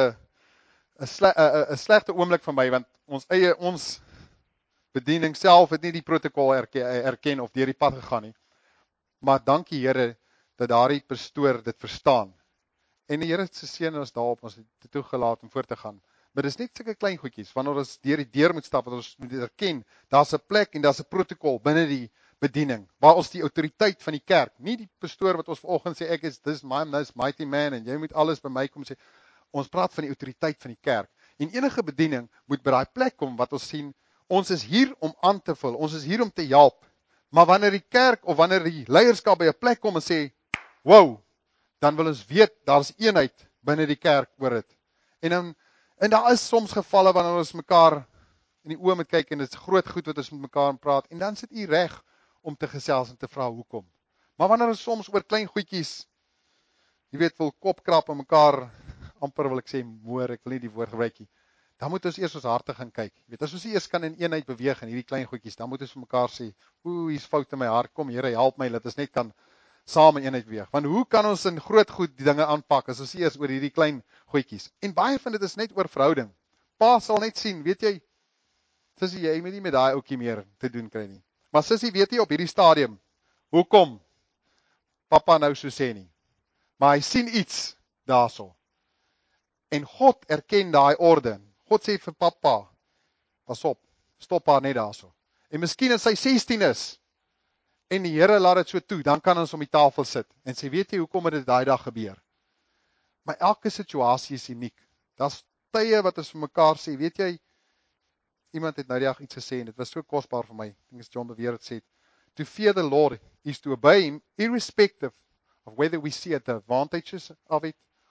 'n slegte oomblik vir my, want ons bediening self het nie die protokol erken, of deur die pad gegaan nie, maar dankie Here, dat daardie pastoor dit verstaan, en die Here se seën ons daarop, ons het toegelaat om voort te gaan, maar dis net sulke klein goedjies, wanneer ons deur die deur moet stap, wat ons moet erken, daar's 'n plek, en daar's 'n protokol, binne die bediening, waar ons die autoriteit van die kerk, nie die pastoor wat ons vanoggend sê, ek is this mighty man, en jy moet alles by my kom sê, ons praat van die autoriteit van die kerk, en enige bediening moet by daai plek kom, wat ons sien, ons is hier om aan te vul, ons is hier om te help, maar wanneer die kerk, of wanneer die leierskap by 'n plek kom en sê, wow, dan wil ons weet, daar is eenheid binne die kerk oor dit, en daar is soms gevalle, wanneer ons mekaar in die oë moet kyk, en dit is groot goed wat ons met mekaar praat, en dan sit u reg, om te gesels en te vra hoekom, maar wanneer ons soms oor klein goedjies, jy weet, wil kopkrap en mekaar, amper wil ek sê moer, ek wil nie die woord gebruik nie, dan moet ons eers ons harte gaan kyk, jy weet, as ons eers kan in eenheid beweeg, in hierdie klein goedjies, dan moet ons vir mekaar sê, hier's fout in my hart, kom Here, help my, dat ons net kan saam in eenheid beweeg, want hoe kan ons in groot goed die dinge aanpak, as ons eers oor hierdie klein goedjies, en baie van dit is net oor verhouding, pa sal net sien, weet jy, sussie, jy moet nie met daai ouetjie meer te doen kry nie, maar sussie, weet jy op hierdie stadium, hoekom papa nou so sê nie, maar hy sien iets daarso, en God erken daai orde, God sê vir papa, pas op, stop haar net daarso, en miskien as sy 16 is, en die Here laat dit so toe, dan kan ons om die tafel sit, en sê, weet jy hoekom het dit daai dag gebeur, maar elke situasie is uniek, daar's tye wat ons vir mekaar sê, weet jy, iemand het nou die dag iets gesê, en dit was so kosbaar vir my, ek dink as John beweer het sê, to fear the Lord is to obey him, irrespective of whether we see the advantages of it,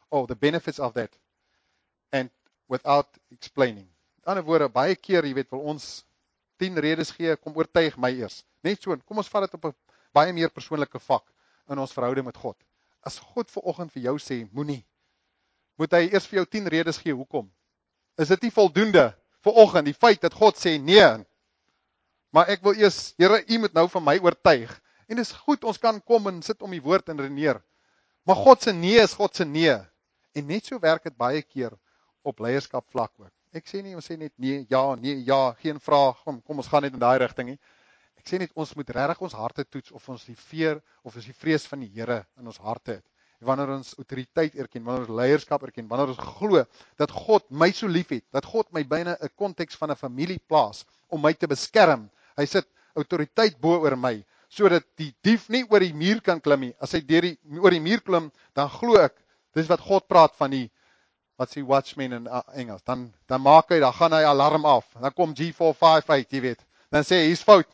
the benefits of that, and without explaining. In ander woorde, baie keer, jy weet, wil ons 10 redes gee, kom oortuig my eers. Net so, kom ons vat dit op 'n baie meer persoonlike vlak in ons verhouding met God. As God vanoggend vir jou sê, moenie, moet hy eers vir jou 10 redes gee, hoekom? Is dit nie voldoende vanoggend, die feit dat God sê nee, maar ek wil eers, Here, u moet nou van my oortuig, en dis goed, ons kan kom en sit om die woord en redeneer, maar God se nee is God se nee, en net so werk dit baie keer op leierskap vlak ook. Ek sê nie, ons sê net nee, ja, geen vraag, kom ons gaan net in daai rigting nie. Ek sê net, ons moet regtig ons harte toets, of ons die veer, of ons die vrees van die Here in ons harte het. Wanneer ons autoriteit erken, wanneer ons leierskap erken, wanneer ons glo, dat God my so lief het, dat God my binne 'n konteks van 'n familie plaas, om my te beskerm. Hy sit autoriteit bo oor my, sodat die dief nie oor die muur kan klim nie. As hy oor die muur klim, dan glo ek, dis wat God praat van die, wat sê watchman in Engels, dan gaan hy alarm af, dan kom G458, jy weet, dan sê hy, hier's fout,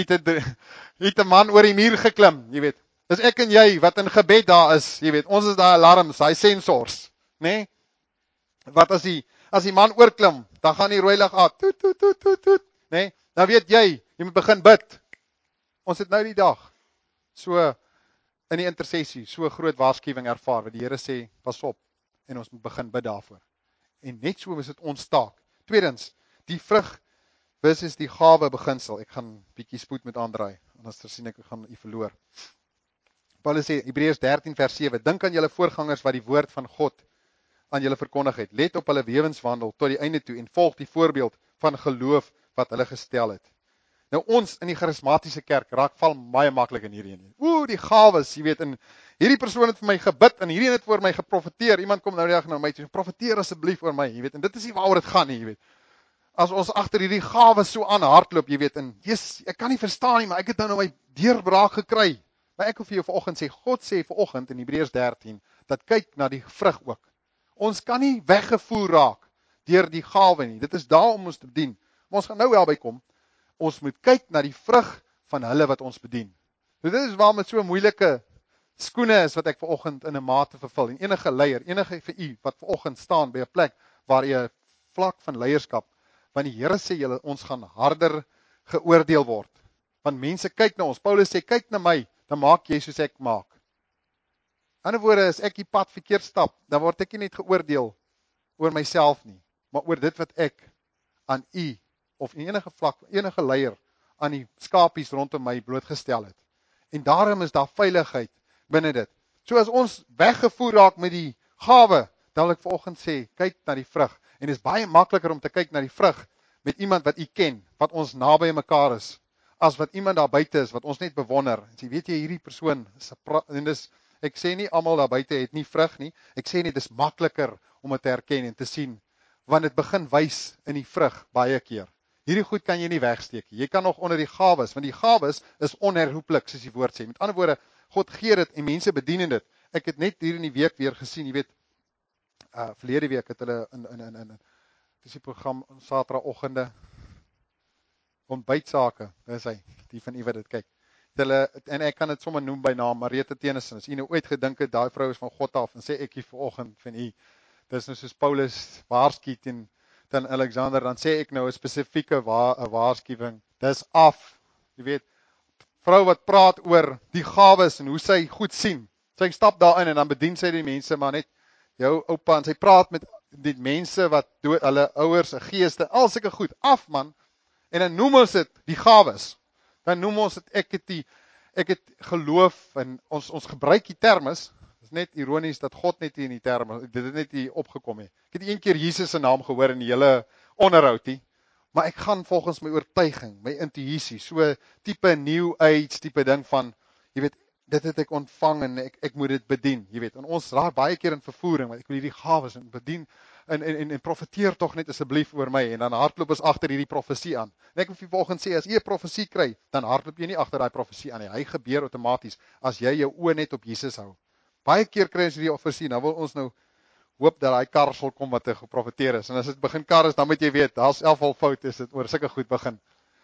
het 'n man oor die muur geklim, jy weet, dis ek en jy, wat in gebed daar is, jy weet, ons is daar alarms, hy sensors, nee, wat as die man oorklim, dan gaan die rooi lig af, toet, nee, dan weet jy moet begin bid. Ons het nou die dag, so, in die intersessie, so groot waarskuwing ervaar, wat die Here sê, pas op, en ons moet begin bid daarvoor. En net so is dit ons taak. Tweedens, die vrug versus die gawe beginsel. Ek gaan bietjie spoed met aandraai, anders sien ek gaan u verloor. Paulus sê, Hebreërs 13 vers 7, dink aan julle voorgangers wat die woord van God aan julle verkondig het. Let op hulle lewenswandel tot die einde toe en volg die voorbeeld van geloof wat hulle gestel het. Nou ons in die charismatiese kerk val baie maklik in hierdie een. Die gawes, jy weet, en hierdie persoon het vir my gebid, en hierdie het voor my geprofeteer, iemand kom nou die dag na my toe, profeteer asseblief oor my, jy weet, en dit is nie waaroor dit gaan nie, jy weet. As ons agter hierdie gawes so aan hardloop, jy weet, en ek kan nie verstaan nie, maar ek het nou my deurbraak gekry. Maar ek wil vir jou vanoggend sê, God sê vanoggend in Hebreërs 13, dat kyk na die vrug ook. Ons kan nie weggevoer raak deur die gawe nie, dit is daar om ons te bedien. Maar ons gaan nou wel bykom, ons moet kyk na die vrug van hulle wat ons bedien. So dit is waarom dit so moeilike skoene is wat ek vanoggend in 'n mate vervul. En enige leier, enige vir u wat vanoggend staan by 'n plek waar jy 'n vlak van leierskap, want die Here sê julle ons gaan harder geoordeel word. Want mense kyk na ons. Paulus sê kyk na my, dan maak jy soos ek maak. In ander woorde, as ek die pad verkeerd stap, dan word ek nie net geoordeel oor myself nie, maar oor dit wat ek aan u of enige vlak, enige leier aan die skapies rondom my blootgestel het. En daarom is daar veiligheid binne dit. So as ons weggevoer raak met die gawe, dan wil ek vanoggend sê, kyk na die vrug. En dit is baie makliker om te kyk na die vrug met iemand wat u ken, wat ons naby mekaar is, as wat iemand daar buite is, wat ons net bewonder. En sê, weet jy, hierdie persoon, en dis, ek sê nie almal daar buite het nie vrug nie, ek sê nie, dis makliker om dit te herken en te sien, want dit begin wys in die vrug baie keer. Hierdie goed kan jy nie wegsteek. Jy kan nog onder die gawes, want die gawes is onherroepelik, soos die woord sê. Met ander woorde, God gee dit en mense bedien dit. Ek het net hier in die week weer gesien, jy weet, verlede week het hulle dis die program Saterdagoggende ontbytsake, dis hy, die van u wat dit kyk. Hulle, en ek kan dit sommer noem by naam, Marita Tennyson, as u nou ooit gedink het, daai vrou is van God af, en sê ek hier vanoggend van u, dis nou soos Paulus waarsku teen Alexander, dan sê ek nou 'n spesifieke waarskuwing, dis af, jy weet, vrou wat praat oor die gawes en hoe sy goed sien, sy stap daarin en dan bedien sy die mense, maar net jou oupa, en sy praat met die mense wat dood, hulle ouers, geeste, al sulke goed, af man, en dan noem ons dit die gawes, dan noem ons dit, ek het geloof, en ons gebruik die termes, is net ironies dat God net hier in die terme, dit het net hier opgekom he. Ek het een keer Jesus se naam gehoor in die hele onderhoud he, maar ek gaan volgens my oortuiging, my intuïsie, so tipe new age, tipe ding van, jy weet, dit het ek ontvang en ek moet dit bedien, jy weet, en ons raak baie keer in vervoering, want ek wil hierdie gawes en bedien, en profeteer toch net asseblief oor my, en dan hardloop ons agter hierdie profesie aan. En ek wil volgens sê, as jy 'n profesie kry, dan hardloop jy nie agter daai profesie aan nie, hy gebeur outomaties, as jy jou oë net op Jesus hou. Baie keer kry ons hierdie profesie, nou wil ons nou hoop dat daai kar sal kom wat geprofeteer is, en as dit begin kar is, dan moet jy weet, daar's selfal fout, is dit oor sulke goed begin.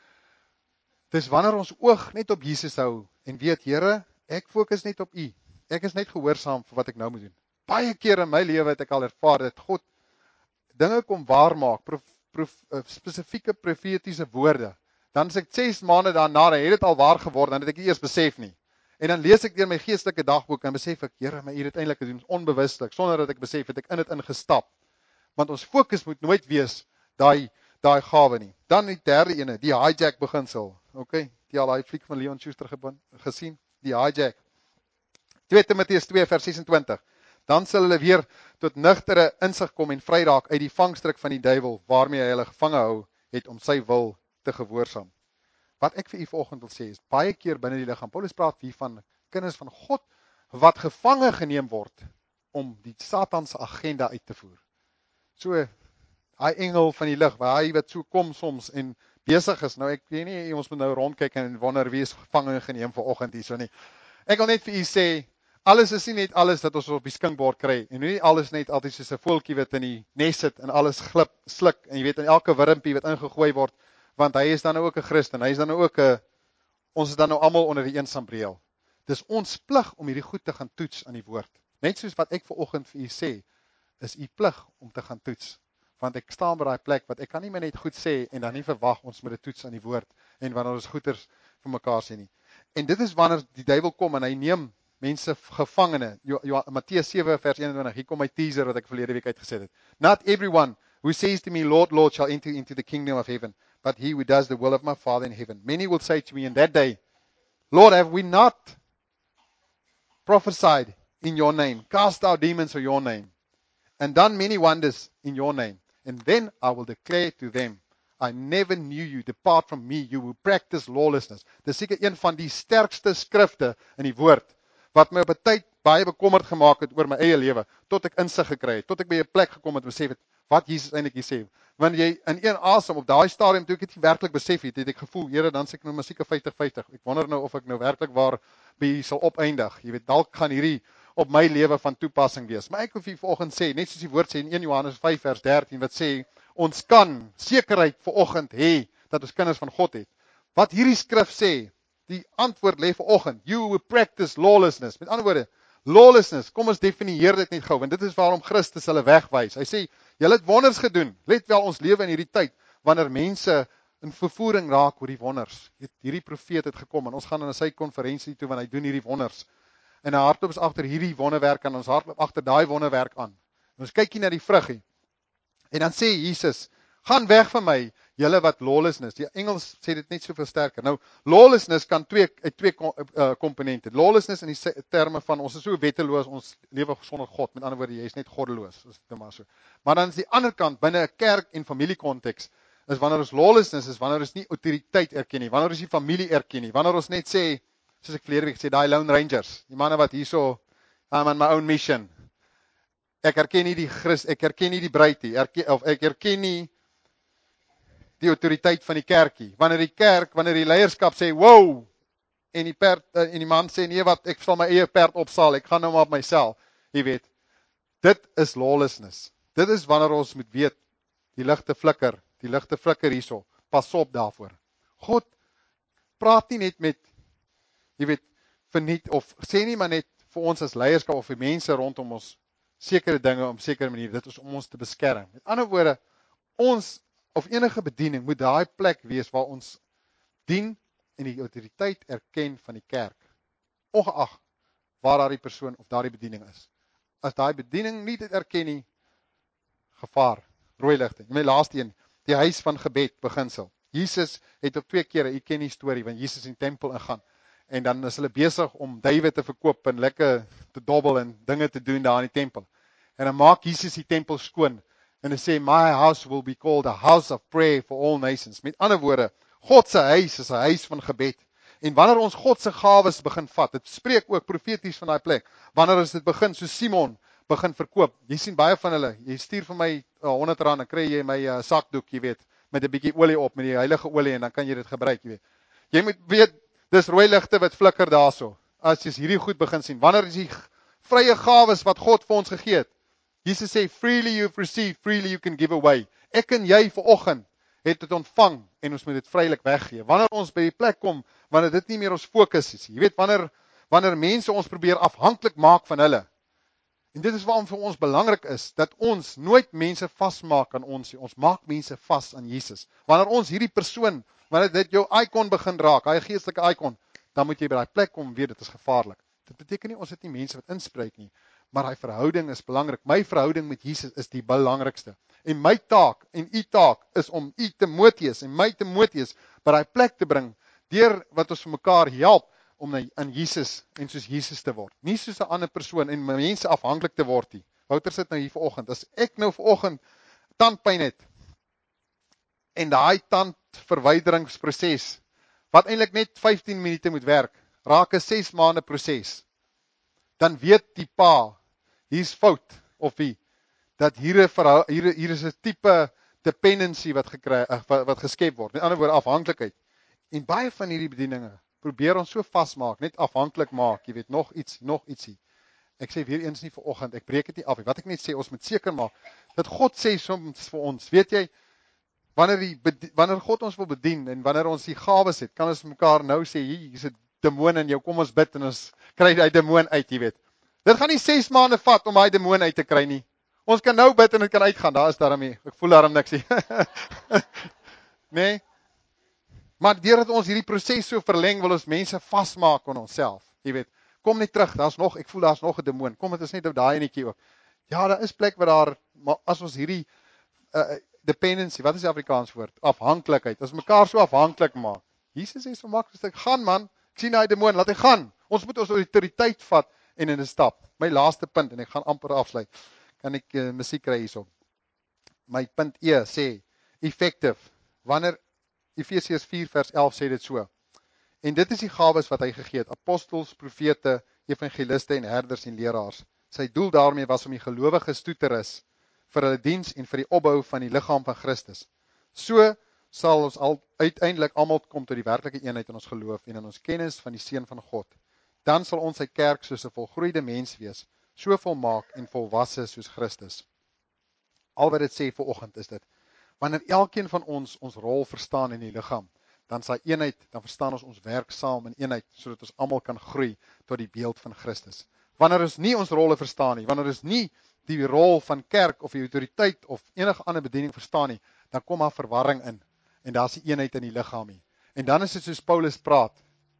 Dis wanneer ons oog net op Jesus hou, en weet, Here, ek fokus net op U, ek is net gehoorsaam vir wat ek nou moet doen. Baie keer in my lewe het ek al ervaar dat God dinge kom waarmaak, spesifieke profetiese woorde. Dan as ek 6 maande daarna, het dit al waar geword, dan het ek nie eers besef nie. En dan lees ek deur my geestelike dagboek en besef ek, Here, my hier het eintlik gedoen onbewuslik, sonder dat ek besef het ek in dit ingestap. Want ons fokus moet nooit wees daai gawe nie. Dan die derde ene, die hijack beginsel. Okay, die al daai fliek van Leon Schuster gesien, die hijack. 2 Timoteus 2 vers 26. Dan sal hulle weer tot nugtere insig kom en vry raak uit die vangstrik van die duiwel waarmee hy hulle gevange hou het om sy wil te gehoorsaam. Wat ek vir u vanoggend wil sê is baie keer binne die liggaam. Paulus praat hier van kinders van God wat gevange geneem word om die Satan se agenda uit te voer. So hy engel van die lig, hy wat so kom soms en besig is. Nou ek weet nie, ons moet nou rondkyk en wonder wie is gevange geneem vanoggend hierso nie. Ek wil net vir u sê, alles is nie net alles dat ons op die skinkbord kry, en nie alles net altyd soos 'n voeltjie wat in die nes sit en alles glip, sluk, en jy weet, in elke wurmpie wat ingegooi word, want hy is dan nou ook 'n Christen, hy is dan nou ook ons is dan nou almal onder die een sambreel. Dis ons plig om hierdie goed te gaan toets aan die woord. Net soos wat ek vanoggend vir u sê, is u plig om te gaan toets. Want ek staan by daai plek wat ek kan nie meer net goed sê en dan nie verwag ons moet dit toets aan die woord en wanneer ons goeders vir mekaar sê nie. En dit is wanneer die duiwel kom en hy neem mense gevangene. Matteus 7 vers 21. Hier kom my teaser wat ek verlede week uitgesit het. Not everyone who says to me, Lord, Lord, shall enter into the kingdom of heaven, but he who does the will of my Father in heaven. Many will say to me in that day, Lord, have we not prophesied in your name, cast out demons in your name, and done many wonders in your name? And then I will declare to them, I never knew you, depart from me, you who practice lawlessness. Dis seker een van die sterkste skrifte in die woord, wat my op 'n tyd baie bekommerd gemaak het oor my eie lewe, tot ek insig gekry het, tot ek by 'n plek gekom het en besef het, wat Jesus eintlik hier sê. Want jy in een asem op daai stadium toe ek dit werklik besef het, het ek gevoel, Here, dan sê ek nou maar seker 50-50. Ek wonder nou of ek nou werklik waar by sal opeindig. Jy weet, dalk gaan hierdie op my lewe van toepassing wees. Maar ek wil vir vanoggend sê, net soos die woord sê in 1 Johannes 5 vers 13 wat sê, ons kan sekerheid vanoggend hê dat ons kinders van God het. Wat hierdie skrif sê, die antwoord lê vanoggend, you who practice lawlessness. Met ander woorde, lawlessness, kom ons definieer dit net gou, want dit is waarom Christus hulle wegwys. Hy sê, julle het wonders gedoen. Let wel, ons lewe in hierdie tyd wanneer mense in vervoering raak oor die wonders. Hierdie profeet het gekom en ons gaan na sy konferensie toe want hy doen hierdie wonders. En hy hardloop is agter hierdie wonderwerk aan, ons hardloop agter daai wonderwerk aan. En ons kyk hier na die vruggie. En dan sê Jesus, gaan weg van my, julle wat lawlessness. Die Engels sê dit net soveel sterker. Nou, lawlessness kan twee komponente. Lawlessness in die terme van, ons is so wetteloos, ons lewe sonder God. Met ander woorde, jy is net goddeloos. Maar dan is die ander kant, binne 'n kerk en familiekonteks, is wanneer ons lawlessness is, wanneer ons nie autoriteit erken nie, wanneer ons nie familie erken nie, wanneer ons net sê, soos ek verlede week sê, die Lone Rangers, die manne wat hierso, I'm on my own mission. Ek erken nie die Christus, ek erken nie die bruid nie, ek erken nie die autoriteit van die kerkie. Wanneer die leierskap sê, wow, en die man sê, nee wat, ek sal my eie perd opsaal, ek gaan nou maar op myself, jy weet, dit is lawlessness. Dit is wanneer ons moet weet, die ligte flikker hierso, pas op daarvoor. God praat nie net met, jy weet, verniet, of sê nie maar net vir ons as leierskap, of vir mense rondom ons, sekere dinge op sekere manier, dit is om ons te beskerm. Met ander woorde, ons, of enige bediening, moet daai plek wees waar ons dien en die autoriteit erken van die kerk, ongeag waar daardie persoon of daardie bediening is. As daai bediening nie dit erken nie, gevaar, rooi ligte. My laaste een, die huis van gebed beginsel. Jesus het op 2 kere, u ken die storie, want Jesus in die tempel ingaan, en dan is hulle besig om duiwe te verkoop en lekker te dobbel en dinge te doen daar in die tempel. En dan maak Jesus die tempel skoon, en hy sê, my house will be called a house of prayer for all nations. Met ander woorde, God se huis is 'n huis van gebed. En wanneer ons God se gawes begin vat, dit spreek ook profeties van daai plek, wanneer ons dit begin, so Simon, begin verkoop. Jy sien baie van hulle, jy stuur vir my R100, dan kry jy my sakdoek, jy weet, met 'n bietjie olie op, met die heilige olie, en dan kan jy dit gebruik, jy weet. Jy moet weet, dis rooi ligte wat flikker daarso, as jy hierdie goed begin sien, wanneer is die vrye gawes wat God vir ons gegee het. Jesus sê, freely you've received, freely you can give away. Ek en jy vanoggend het dit ontvang, en ons moet dit vrylik weggee. Wanneer ons by die plek kom, wanneer dit nie meer ons fokus is, jy weet, wanneer mense ons probeer afhanklik maak van hulle, En dit is waarom vir ons belangrik is, dat ons nooit mense vasmaak aan ons nie. Ons maak mense vas aan Jesus. Wanneer ons hierdie persoon, wanneer dit jou icon begin raak, hy geestelike icon, dan moet jy by daai plek kom weet, dit is gevaarlik. Dit beteken nie, ons het nie mense wat inspreek nie, maar hy verhouding is belangrik. My verhouding met Jesus is die belangrikste. En my taak en u taak is om u Timoteus en my Timoteus by daai plek te bring, deur wat ons vir mekaar help, om aan Jesus en soos Jesus te word. Nie soos 'n ander persoon en mense afhanklik te word nie. Wouter sit nou hier vanoggend. As ek nou vanoggend tandpyn het en daai tandverwyderingsproses wat eintlik net 15 minute moet werk, raak 'n 6 maande proses. Dan weet die pa, hier's fout of wie dat hier is 'n tipe dependency wat geskep word. Met ander woorde afhanklikheid. En baie van hierdie bedieninge probeer ons so vasmaak, net afhanklik maak, jy weet, nog ietsie. Ek sê weer eens nie vanoggend, ek breek dit nie af nie. Wat ek net sê, ons moet seker maak dat God sê soms vir ons, weet jy, wanneer God ons wil bedien en wanneer ons die gawes het, kan ons mekaar nou sê, hier's 'n demoon in jou, kom ons bid en ons kry die demoon uit, jy weet. Dit gaan nie 6 maande vat om daai demoon uit te kry nie. Ons kan nou bid en dit kan uitgaan, daar is daarmee. Ek voel daarom niks nie. Nee. Maar deurdat ons hierdie proses so verleng, wil ons mense vasmaak aan onsself. Jy weet, kom net terug, ek voel daar's nog 'n demoon. Kom dit is net op daai enetjie ook. Ja, daar is plek waar daar, maar as ons hierdie dependency, wat is die Afrikaans woord? Afhanklikheid. As mekaar so afhanklik maak. Jesus sê so maklik, gaan man, ek sien daai demoon, laat hy gaan. Ons moet ons autoriteit vat en in 'n stap. My laaste punt en ek gaan amper afsluit. Kan ek musiek kry hierso? My punt E sê effective. Wanneer Efesiërs 4 vers 11 sê dit so. En dit is die gawes wat hy gegee het: apostels, profete, evangeliste en herders en leraars. Sy doel daarmee was om die gelowiges toe te rus vir hulle diens en vir die opbou van die liggaam van Christus. So sal ons uiteindelik almal kom tot die werklike eenheid in ons geloof en in ons kennis van die Seun van God. Dan sal ons sy kerk soos 'n volgroeide mens wees, so volmaak en volwasse soos Christus. Al wat dit sê vanoggend is dit: wanneer elkeen van ons rol verstaan in die liggaam, dan sal eenheid, dan verstaan ons werk saam in eenheid, sodat ons almal kan groei tot die beeld van Christus. Wanneer ons nie ons rolle verstaan nie, wanneer ons nie die rol van kerk of die autoriteit of enige ander bediening verstaan nie, dan kom daar verwarring in en daar's 'n eenheid in die liggaam nie. En dan is dit soos Paulus praat.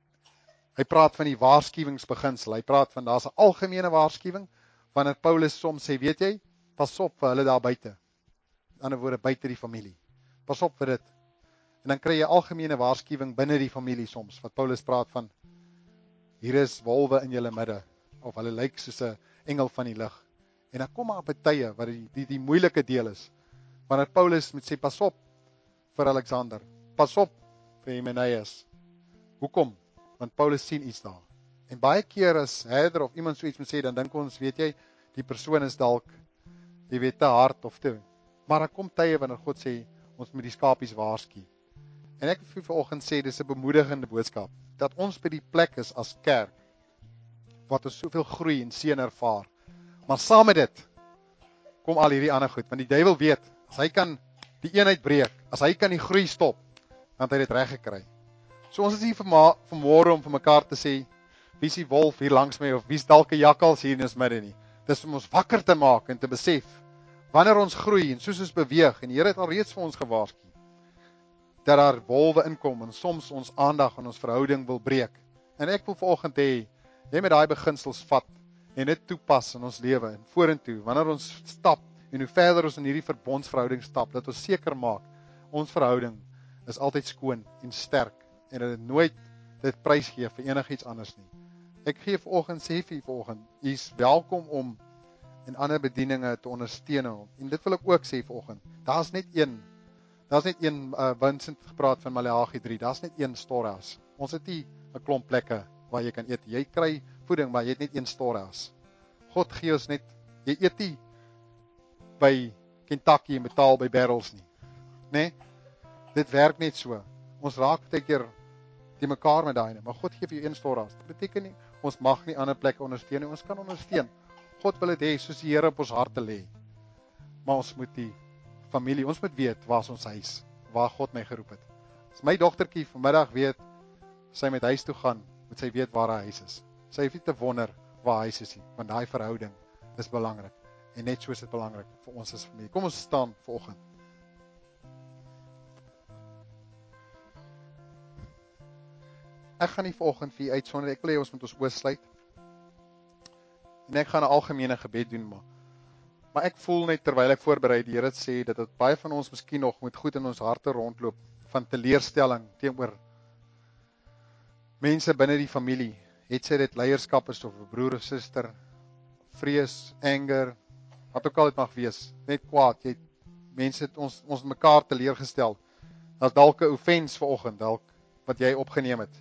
Hy praat van die waarskuwingsbeginsel. Hy praat van daar's 'n algemene waarskuwing wanneer Paulus soms sê, weet jy, pas op vir hulle daar buite. In ander woorde, buite die familie. Pas op vir dit. En dan kry jy algemene waarskuwing binne die familie soms, wat Paulus praat van, hier is wolwe in julle midde, of hulle lyk soos 'n engel van die lig. En dan kom maar op tye wat die moeilike deel is, wanneer Paulus moet sê, pas op vir Alexander, pas op vir Hymenaeus. Hoekom? Want Paulus sien iets daar. En baie keer as herder of iemand so iets moet sê, dan dink ons, weet jy, die persoon is dalk, jy weet, te hard of te. Maar daar kom tye wanneer God sê, ons moet die skapies waarsku. En ek wil vanoggend sê, dis 'n bemoedigende boodskap, dat ons by die plek is as kerk, wat ons soveel groei en seën ervaar. Maar saam met dit, kom al hierdie ander goed, want die duiwel weet, as hy kan die eenheid breek, as hy kan die groei stop, dan het hy dit reg gekry. So ons is hier vanmôre om vir mekaar te sê, wie is die wolf hier langs my, of wie is dalk 'n jakkals hier in ons midde nie. Dis om ons wakker te maak en te besef, wanneer ons groei en soos ons beweeg, en die Here het alreeds vir ons gewaarsku, dat daar wolwe inkom en soms ons aandag en ons verhouding wil breek. En ek wil vanoggend hê, jy met daai beginsels vat en dit toepas in ons lewe en vorentoe, wanneer ons stap en hoe verder ons in hierdie verbondsverhouding stap, dat ons seker maak, ons verhouding is altyd skoon en sterk en dat dit nooit dit prys gee vir enigiets anders nie. Ek gee vanoggend, sê vir vanoggend, u is welkom om in ander bedieninge te ondersteun. En dit wil ek ook sê vanoggend, daar's net een Vincent gepraat van Maleagi 3, daar's net een storehouse. Ons het nie 'n klomp plekke waar jy kan eet. Jy kry voeding, maar jy het net een storehouse. God gee ons net, jy eet nie by Kentucky en betaal by Barrels nie. Nee? Dit werk net so. Ons raak baie keer die mekaar met daai, maar God gee vir jou een storehouse. Dit beteken nie ons mag nie ander plekke ondersteun nie. Ons kan ondersteun. God wil dit hê soos die Here op ons harte lê. Maar ons moet die familie, ons moet weet waar is ons huis, waar God my geroep het. As my dogtertjie vanmiddag weet, sy met huis toe gaan, moet sy weet waar haar huis is. Sy hoef nie te wonder waar huis is nie, want daai verhouding is belangrik. En net so is dit belangrik vir ons as familie. Kom ons staan vanoggend. Ek gaan nie vanoggend vir u uitsonder, ek wil hê ons moet ons oë sluit. En ek gaan 'n algemene gebed doen, maar ek voel net terwyl ek voorberei, die Here sê dat dit baie van ons miskien nog moet goed in ons harte rondloop van teleurstelling teenoor mense binne die familie. Het sy dit leierskap is of 'n broer of suster, vrees, anger, wat ook al dit mag wees, net kwaad. Mense het ons mekaar teleurgestel. Daar's dalk 'n offense vanoggend, dalk wat jy opgeneem het.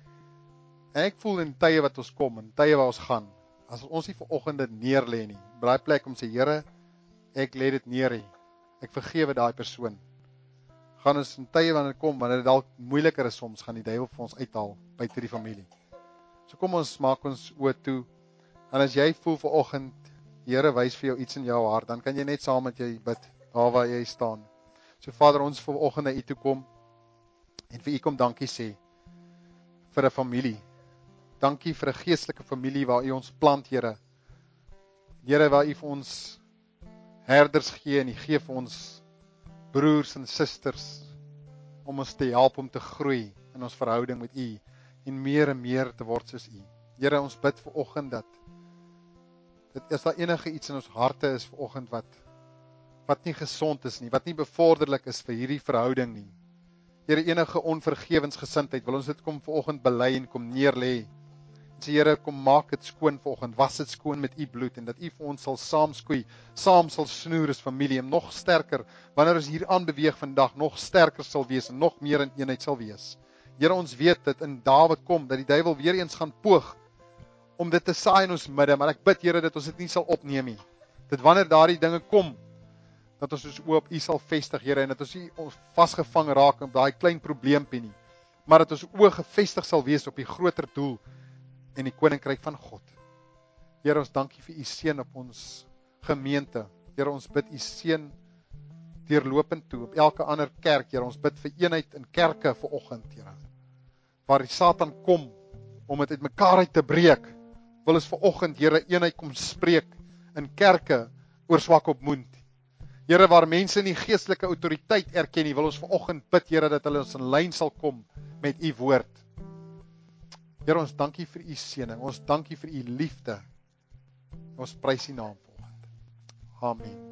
En ek voel in tye wat ons kom, in tye waar ons gaan, as ons nie vanoggend dit neer lê nie, by daai plek om sê, Here, ek lê dit neer hier. Ek vergewe daai persoon. Gaan ons in tye wanneer dit kom, wanneer dit dalk moeiliker is soms, gaan die duiwel vir ons uithaal buite die familie. So kom ons maak ons oë toe. En as jy voel vanoggend, die Here wys vir jou iets in jou hart, dan kan jy net saam met jy bid, daar waar jy staan. So Vader, ons vanoggend na U toe kom, en vir U kom dankie sê, vir 'n familie. Dankie vir 'n geestelike familie waar U ons plant, Here. Here, waar U vir ons herders gee, en U gee vir ons broers en susters, om ons te help om te groei in ons verhouding met U, en meer te word soos U. Here, ons bid vanoggend dat as daar enige iets in ons harte is vanoggend wat nie gesond is nie, wat nie bevorderlik is vir hierdie verhouding nie. Here, enige onvergewensgesindheid, wil ons dit kom vanoggend bely en kom neerlê. En sê, Here, kom maak dit skoon vanoggend, was dit skoon met U bloed, en dat U vir ons sal saamskoei, saam sal snoer as familie, en nog sterker, wanneer ons hier aanbeweeg vandag, nog sterker sal wees, en nog meer in eenheid sal wees. Here, ons weet dat in dae wat kom, dat die duiwel weer eens gaan poog, om dit te saai in ons midde, maar ek bid, Here, dat ons dit nie sal opneem nie. Dat wanneer daardie dinge kom, dat ons ons oë op U sal vestig, Here, en dat ons nie vasgevang raak op daai klein probleempie nie, maar dat ons oë gefestig sal wees op die groter doel en die koninkryk van God. Here, ons dankie vir U seën op ons gemeente. Here, ons bid U seën deurlopend toe op elke ander kerk, Here. Ons bid vir eenheid in kerke vanoggend, Here. Waar die Satan kom om dit uitmekaar uit te breek, wil ons vanoggend, Here, eenheid kom spreek in kerke oor swak op moed. Here, waar mense nie geestelike autoriteit erken nie, wil ons vanoggend bid, Here, dat hulle ons in lyn sal kom met U woord. Here, ons dankie vir U seëning, ons dankie vir U liefde. Ons prys U naam vanoggend. Amen.